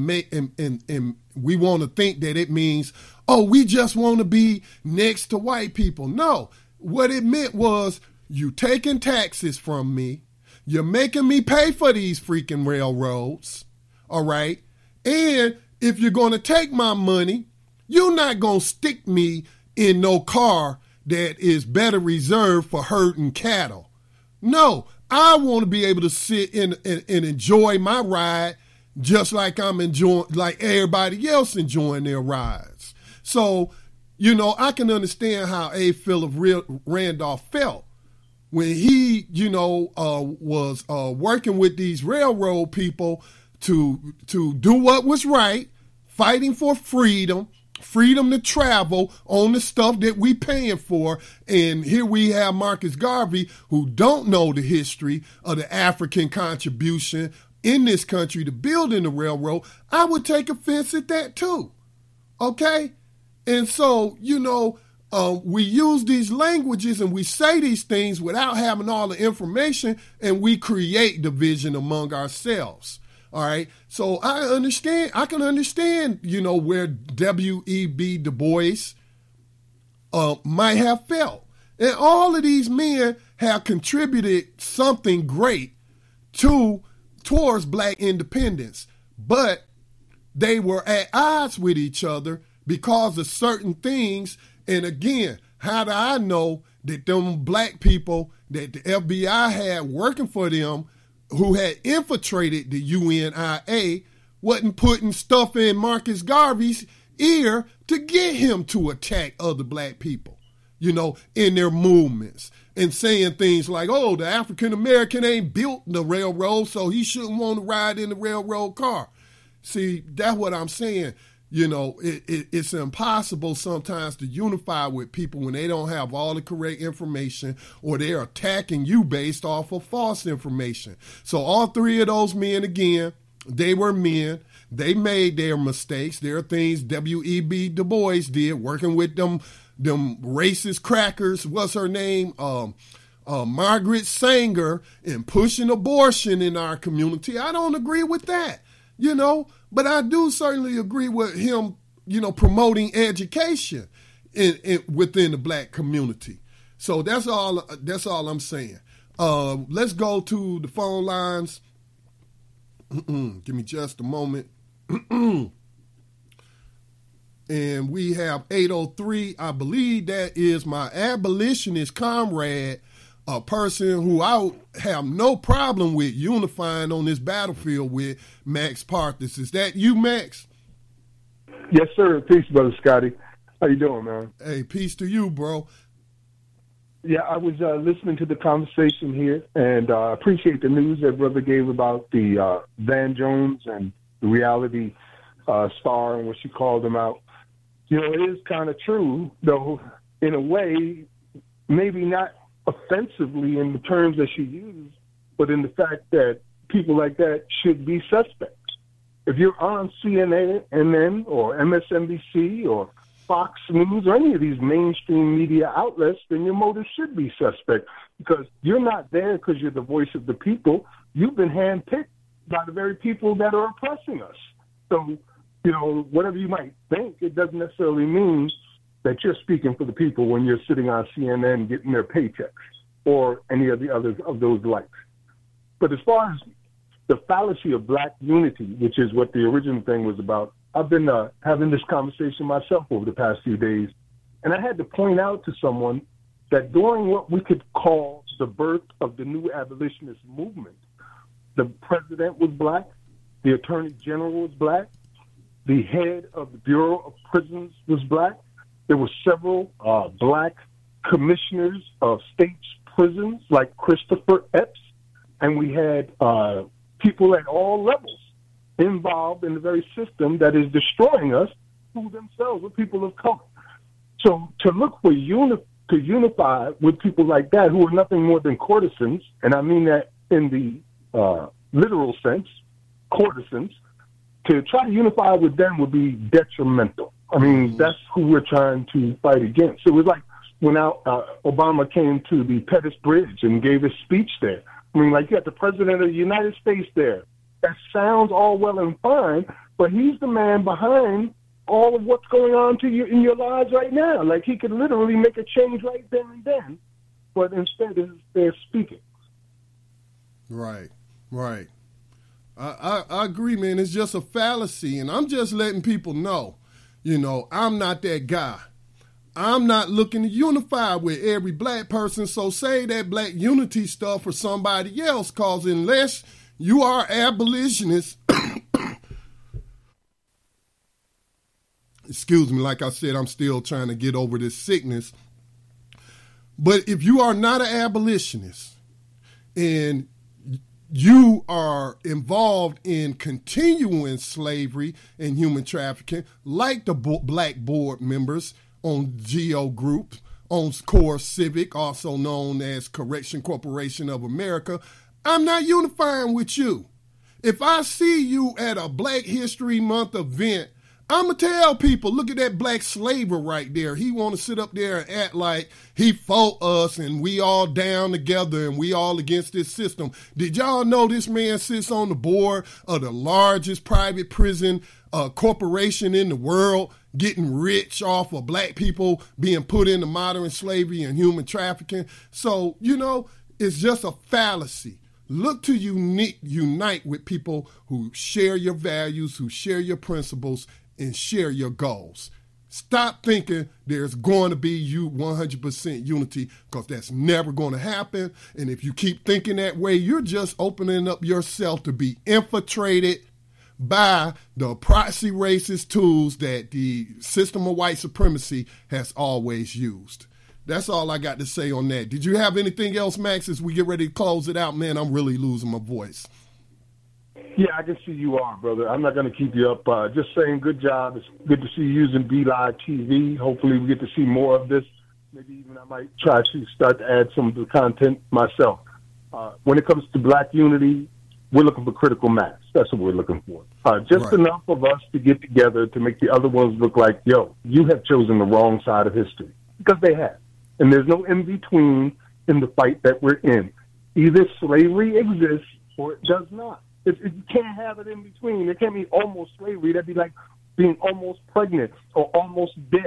Speaker 2: we want to think that it means, oh, we just want to be next to white people. No, what it meant was you taking taxes from me. You're making me pay for these freaking railroads, all right? And if you're going to take my money, you're not going to stick me in no car that is better reserved for herding cattle. No, I want to be able to sit in and enjoy my ride just like I'm enjoying, like everybody else enjoying their rides. So, you know, I can understand how A. Philip Randolph felt when he, you know, was working with these railroad people to do what was right, fighting for freedom to travel on the stuff that we paying for. And here we have Marcus Garvey, who don't know the history of the African contribution in this country to building the railroad. I would take offense at that too. Okay? And so, you know, we use these languages and we say these things without having all the information, and we create division among ourselves. All right. So I can understand, you know, where W.E.B. Du Bois might have felt. And all of these men have contributed something great towards black independence, but they were at odds with each other because of certain things. And again, how do I know that them black people that the FBI had working for them, who had infiltrated the UNIA, wasn't putting stuff in Marcus Garvey's ear to get him to attack other black people, you know, in their movements, and saying things like, oh, the African American ain't built the railroad, so he shouldn't want to ride in the railroad car. See, that's what I'm saying. You know, it's impossible sometimes to unify with people when they don't have all the correct information, or they're attacking you based off of false information. So all three of those men, again, they were men. They made their mistakes. There are things W.E.B. Du Bois did, working with them racist crackers. What's her name? Margaret Sanger, and pushing abortion in our community. I don't agree with that. You know, but I do certainly agree with him, you know, promoting education. within the black community. So that's all I'm saying. Let's go to the phone lines. Give me just a moment. And we have 803. I believe that is my abolitionist comrade, a person who I have no problem with unifying on this battlefield with, Max Parthas. Is that you, Max?
Speaker 6: Yes, sir. Peace, Brother Scotty. How you doing, man?
Speaker 2: Hey, peace to you, bro.
Speaker 6: Yeah, I was listening to the conversation here, and I appreciate the news that Brother gave about the Van Jones and the reality star and what she called him out. You know, it is kind of true, though, in a way, maybe not offensively in the terms that she used, but in the fact that people like that should be suspects. If you're on CNN or MSNBC or Fox News or any of these mainstream media outlets, then your motive should be suspect, because you're not there because you're the voice of the people. You've been handpicked by the very people that are oppressing us. So, you know, whatever you might think, it doesn't necessarily mean that you're speaking for the people when you're sitting on CNN getting their paychecks or any of the others of those likes. But as far as the fallacy of black unity, which is what the original thing was about, I've been having this conversation myself over the past few days, and I had to point out to someone that during what we could call the birth of the new abolitionist movement, the president was black, the attorney general was black, the head of the Bureau of Prisons was black. There were several black commissioners of state prisons like Christopher Epps, and we had people at all levels involved in the very system that is destroying us, who themselves were people of color. So to look for to unify with people like that who are nothing more than courtesans, and I mean that in the literal sense, courtesans, to try to unify with them would be detrimental. I mean, that's who we're trying to fight against. It was like when Obama came to the Pettus Bridge and gave his speech there. I mean, like, you got the President of the United States there. That sounds all well and fine, but he's the man behind all of what's going on to you in your lives right now. Like, he could literally make a change right there and then, but instead they're speaking.
Speaker 2: Right. I agree, man. It's just a fallacy, and I'm just letting people know, you know, I'm not that guy. I'm not looking to unify with every black person, so say that black unity stuff for somebody else, because unless you are abolitionists, excuse me, like I said, I'm still trying to get over this sickness, but if you are not an abolitionist and you are involved in continuing slavery and human trafficking, like the black board members on GEO Group, on Core Civic, also known as Correction Corporation of America, I'm not unifying with you. If I see you at a Black History Month event, I'm going to tell people, look at that black slaver right there. He want to sit up there and act like he fought us and we all down together and we all against this system. Did y'all know this man sits on the board of the largest private prison corporation in the world, getting rich off of black people being put into modern slavery and human trafficking? So, you know, it's just a fallacy. Look to unite with people who share your values, who share your principles, and share your goals. Stop thinking there's going to be 100% unity, because that's never going to happen. And if you keep thinking that way, you're just opening up yourself to be infiltrated by the proxy racist tools that the system of white supremacy has always used. That's all I got to say on that. Did you have anything else, Max, as we get ready to close it out? Man, I'm really losing my voice.
Speaker 6: Yeah, I can see you are, brother. I'm not going to keep you up. Just saying good job. It's good to see you using BLive TV. Hopefully we get to see more of this. Maybe even I might try to start to add some of the content myself. When it comes to black unity, we're looking for critical mass. That's what we're looking for. Just enough of us to get together to make the other ones look like, yo, you have chosen the wrong side of history. Because they have. And there's no in-between in the fight that we're in. Either slavery exists or it does not. You can't have it in between. There can't be almost slavery. That'd be like being almost pregnant or almost dead.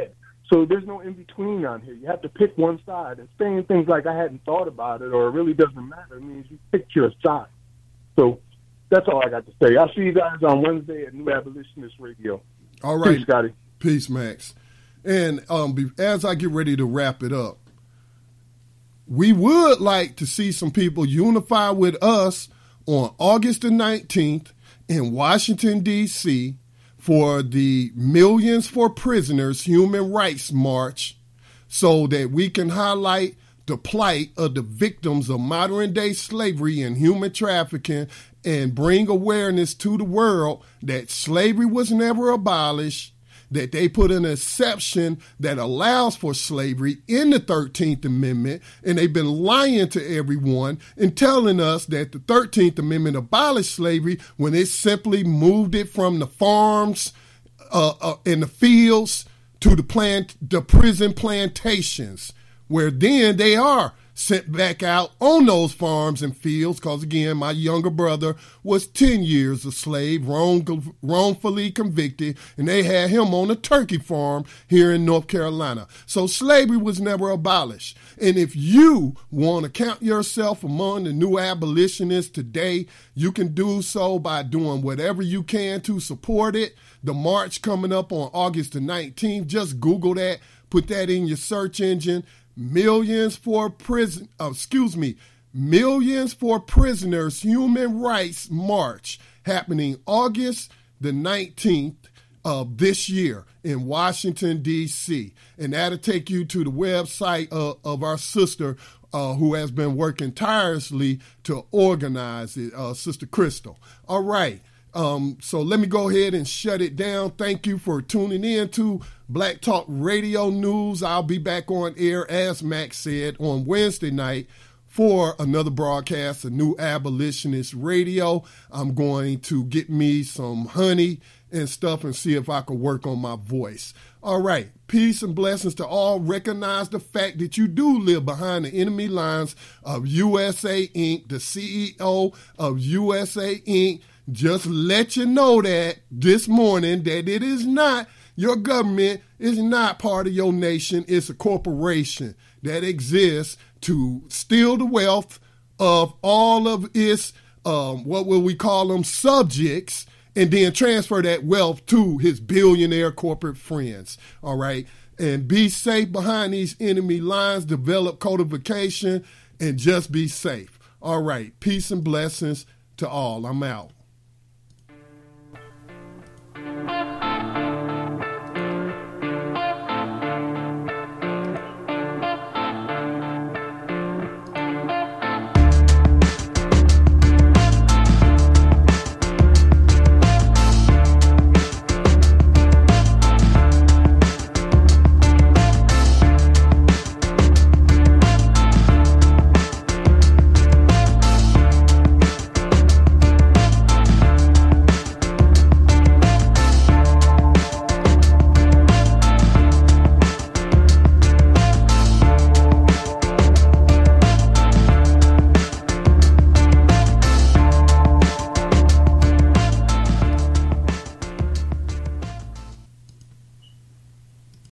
Speaker 6: So there's no in-between on here. You have to pick one side. And saying things like I hadn't thought about it or it really doesn't matter means you picked your side. So that's all I got to say. I'll see you guys on Wednesday at New Abolitionist Radio.
Speaker 2: All right.
Speaker 6: Peace, Scotty.
Speaker 2: Peace, Max. And as I get ready to wrap it up, we would like to see some people unify with us on August the 19th in Washington, D.C., for the Millions for Prisoners Human Rights March, so that we can highlight the plight of the victims of modern-day slavery and human trafficking and bring awareness to the world that slavery was never abolished, that they put an exception that allows for slavery in the 13th Amendment, and they've been lying to everyone and telling us that the 13th Amendment abolished slavery when it simply moved it from the farms and the fields to the prison plantations, where then they are sent back out on those farms and fields because, again, my younger brother was 10 years a slave, wrongfully convicted, and they had him on a turkey farm here in North Carolina. So slavery was never abolished. And if you want to count yourself among the new abolitionists today, you can do so by doing whatever you can to support it. The march coming up on August the 19th, just Google that, put that in your search engine. Millions for Prisoners Human Rights March, happening August the 19th of this year in Washington, D.C. And that'll take you to the website of our sister who has been working tirelessly to organize it, Sister Crystal. All right. So let me go ahead and shut it down. Thank you for tuning in to Black Talk Radio News. I'll be back on air, as Max said, on Wednesday night for another broadcast of New Abolitionist Radio. I'm going to get me some honey and stuff and see if I can work on my voice. All right. Peace and blessings to all. Recognize the fact that you do live behind the enemy lines of USA Inc., the CEO of USA Inc. Just let you know that this morning that it is not, your government is not part of your nation. It's a corporation that exists to steal the wealth of all of its, what will we call them, subjects, and then transfer that wealth to his billionaire corporate friends. All right. And be safe behind these enemy lines, develop codification, and just be safe. All right. Peace and blessings to all. I'm out.